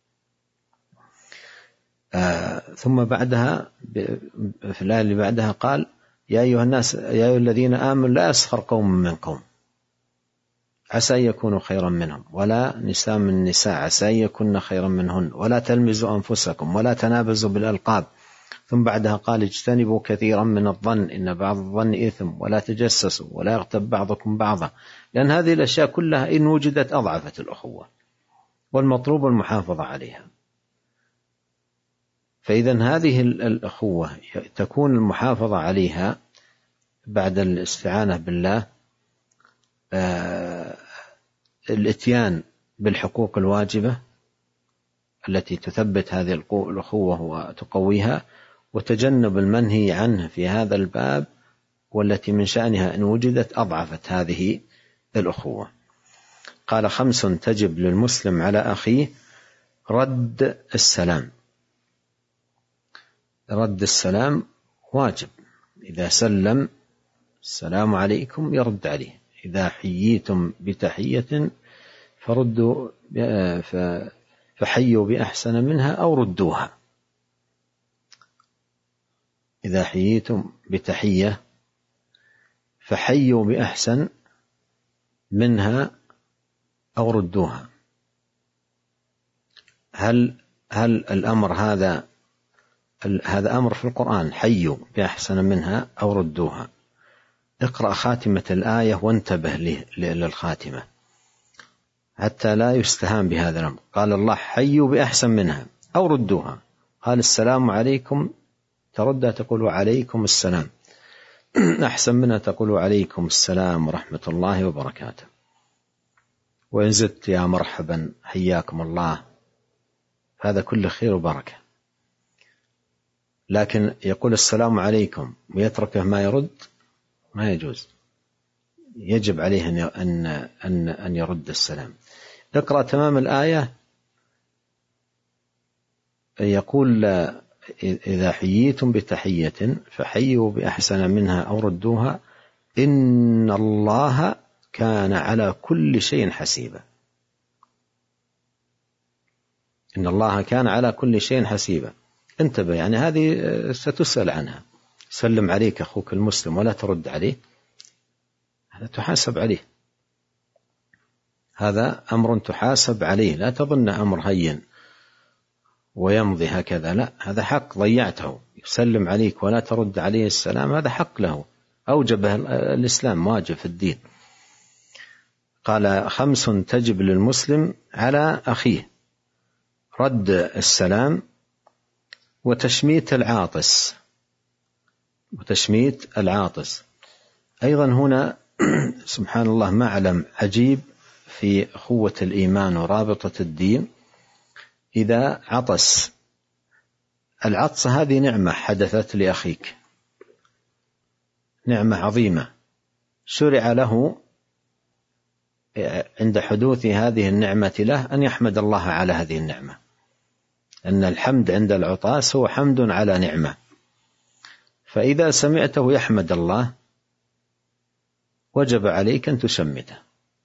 آه ثم بعدها في الآية اللي بعدها قال يا أيها الناس يا أيها الذين آمنوا لا يسخر قوم من قوم عسى أن يكونوا خيرا منهم، ولا نساء من نساء عسى أن يكون خيرا منهن، ولا تلمزوا أنفسكم ولا تنابزوا بالألقاب. ثم بعدها قال اجتنبوا كثيرا من الظن إن بعض الظن إثم، ولا تجسسوا ولا يغتب بعضكم بعضا، لأن هذه الأشياء كلها إن وجدت أضعفت الأخوة، والمطلوب المحافظة عليها. فإذا هذه الأخوة تكون المحافظة عليها بعد الاستعانة بالله آه الاتيان بالحقوق الواجبة التي تثبت هذه الأخوة وتقويها، وتجنب المنهي عنه في هذا الباب، والتي من شأنها إن وجدت أضعفت هذه الأخوة. قال خمس تجب للمسلم على أخيه: رد السلام. رد السلام واجب، إذا سلم السلام عليكم يرد عليه، إذا حييتم بتحية فردوا فحيوا بأحسن منها أو ردوها. إذا حييتم بتحية فحيوا بأحسن منها أو ردوها. هل هل الأمر هذا هذا أمر في القرآن، حيوا بأحسن منها أو ردوها. اقرأ خاتمة الآية وانتبه للخاتمة حتى لا يستهان بهذا الأمر. قال الله حيوا بأحسن منها أو ردوها، قال السلام عليكم تردها تقول عليكم السلام، أحسن منها تقول عليكم السلام ورحمة الله وبركاته. وإن زدت يا مرحبا حياكم الله، هذا كله خير وبركة. لكن يقول السلام عليكم ويتركه ما يرد ما يجوز، يجب عليه أن أن أن يرد السلام. اقرأ تمام الآية، يقول إذا حييتم بتحية فحيوا بأحسن منها أو ردوها إن الله كان على كل شيء حسيبا. إن الله كان على كل شيء حسيبا. انتبه، يعني هذه ستسأل عنها. سلم عليك أخوك المسلم ولا ترد عليه، هذا تحاسب عليه، هذا أمر تحاسب عليه. لا تظن أمر هين ويمضي هكذا، لا، هذا حق ضيعته. يسلم عليك ولا ترد عليه السلام، هذا حق له، أوجبه الإسلام، واجب في الدين. قال خمس تجب للمسلم على أخيه: رد السلام، وتشميت العاطس. وتشميت العاطس أيضا هنا سبحان الله معلم عجيب في أخوة الإيمان ورابطة الدين. إذا عطس، العطس هذه نعمة حدثت لأخيك، نعمة عظيمة، شرع له عند حدوث هذه النعمة له أن يحمد الله على هذه النعمة، أن الحمد عند العطاس هو حمد على نعمة. فإذا سمعته يحمد الله وجب عليك أن تشمته،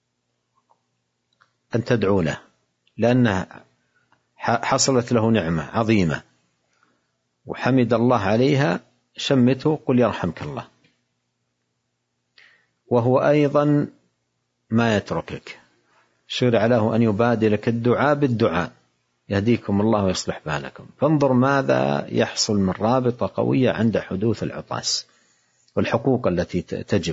أن تدعو له، لأنها حصلت له نعمة عظيمة وحمد الله عليها. شمته، قل يرحمك الله. وهو أيضا ما يتركك، شرع له أن يبادلك الدعاء بالدعاء: يهديكم الله ويصلح بالكم. فانظر ماذا يحصل من رابطة قوية عند حدوث العطاس، والحقوق التي تجب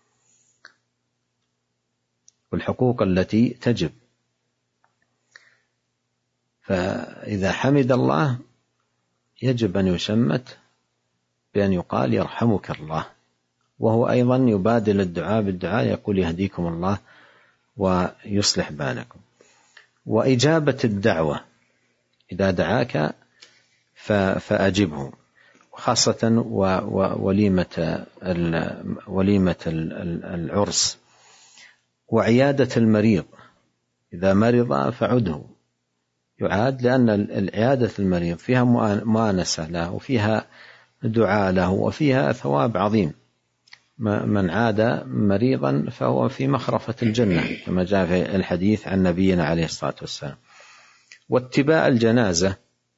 والحقوق التي تجب فإذا حمد الله يجب أن يشمت بأن يقال يرحمك الله، وهو أيضا يبادل الدعاء بالدعاء يقول يهديكم الله ويصلح بالكم. وإجابة الدعوة إذا دعاك فأجبه، خاصة وليمة وليمة العرس، وعيادة المريض إذا مرض فعده يعاد، لأن عيادة المريض فيها مؤانسة له وفيها دعاء له وفيها ثواب عظيم. من عاد مريضا فهو في مخرفة الجنة كما جاء في الحديث عن نبينا عليه الصلاة والسلام. واتباع الجنازة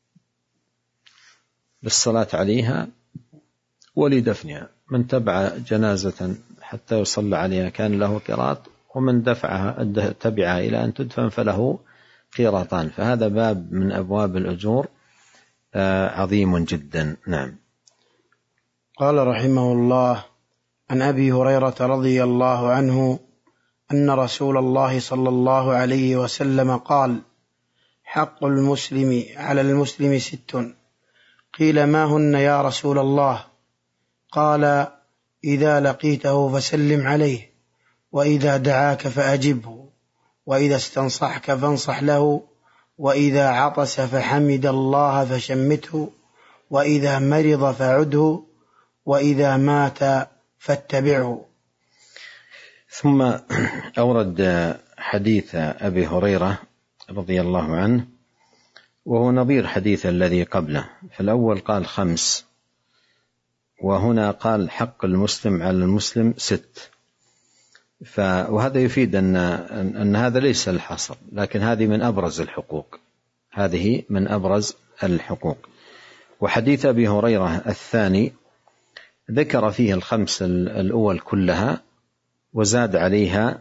بالصلاة عليها ولدفنها، من تبع جنازة حتى يصلى عليها كان له قيراط، ومن دفعها تبعها إلى أن تدفن فله قيراطان، فهذا باب من أبواب الأجور عظيم جدا. نعم. قال رحمه الله: عن أبي هريرة رضي الله عنه أن رسول الله صلى الله عليه وسلم قال: حق المسلم على المسلم ست. قيل: ما هن يا رسول الله؟ قال: إذا لقيته فسلم عليه، وإذا دعاك فأجبه، وإذا استنصحك فانصح له، وإذا عطس فحمد الله فشمته، وإذا مرض فعده، وإذا مات فاتبعه. ثم أورد حديث أبي هريرة رضي الله عنه، وهو نظير حديث الذي قبله. فالأول قال خمس، وهنا قال حق المسلم على المسلم ست. وهذا يفيد أن, أن هذا ليس الحصر، لكن هذه من أبرز الحقوق، هذه من أبرز الحقوق. وحديث أبي هريرة الثاني ذكر فيه الخمس الأول كلها، وزاد عليها: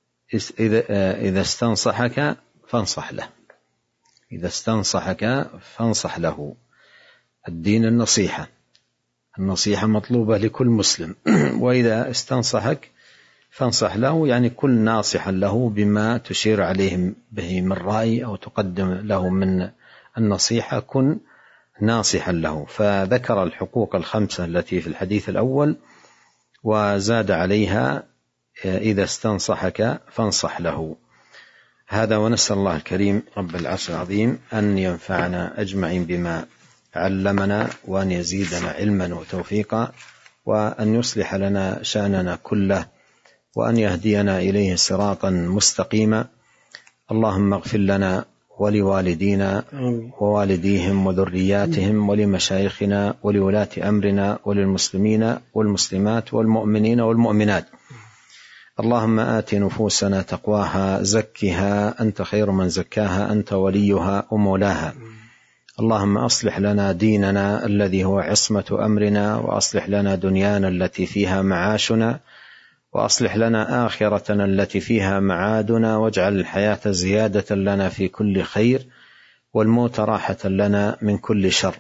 إذا استنصحك فانصح له، إذا استنصحك فانصح له. الدين النصيحة، النصيحة مطلوبة لكل مسلم. وإذا استنصحك فانصح له، يعني كن ناصحا له بما تشير عليه به من رأي أو تقدم له من النصيحة، كن ناصحا له. فذكر الحقوق الخمسة التي في الحديث الأول، وزاد عليها: إذا استنصحك فانصح له. هذا، ونسأل الله الكريم رب العرش العظيم أن ينفعنا أجمعين بما علمنا، وأن يزيدنا علما وتوفيقا، وأن يصلح لنا شأننا كله، وأن يهدينا إليه صراطا مستقيما. اللهم اغفر لنا ولوالدينا ووالديهم وذرياتهم ولمشايخنا ولولاة أمرنا وللمسلمين والمسلمات والمؤمنين والمؤمنات. اللهم آت نفوسنا تقواها، زكها أنت خير من زكاها، أنت وليها ومولاها. اللهم أصلح لنا ديننا الذي هو عصمة أمرنا، وأصلح لنا دنيانا التي فيها معاشنا، وأصلح لنا آخرتنا التي فيها معادنا، واجعل الحياة زيادة لنا في كل خير، والموت راحة لنا من كل شر.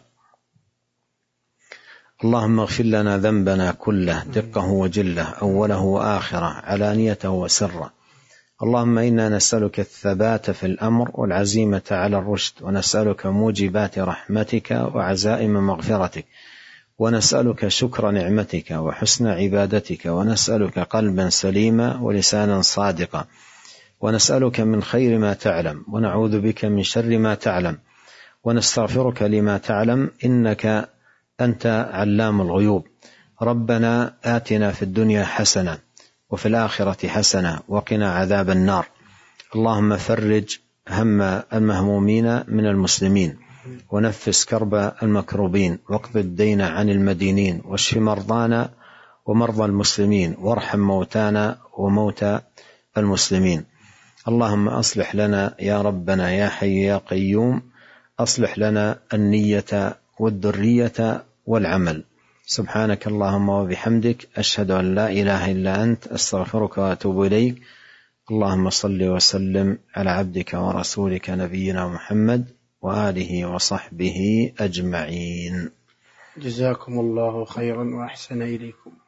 اللهم اغفر لنا ذنبنا كله، دقه وجله، أوله وآخره، علانيته وسره. اللهم إنا نسألك الثبات في الأمر والعزيمة على الرشد، ونسألك موجبات رحمتك وعزائم مغفرتك، ونسألك شكر نعمتك وحسن عبادتك، ونسألك قلبا سليما ولسانا صادقا، ونسألك من خير ما تعلم، ونعوذ بك من شر ما تعلم، ونستغفرك لما تعلم، إنك أنت علام الغيوب. ربنا آتنا في الدنيا حسنة وفي الآخرة حسنة وقنا عذاب النار. اللهم فرج هم المهمومين من المسلمين، ونفس كرب المكروبين، واقض الدين عن المدينين، واشف مرضانا ومرضى المسلمين، وارحم موتانا وموتى المسلمين. اللهم أصلح لنا يا ربنا يا حي يا قيوم، أصلح لنا النية والذرية والعمل. سبحانك اللهم وبحمدك، أشهد أن لا إله إلا أنت، أستغفرك وأتوب إليك. اللهم صل وسلم على عبدك ورسولك نبينا محمد وآله وصحبه أجمعين. جزاكم الله خيرا وأحسن إليكم.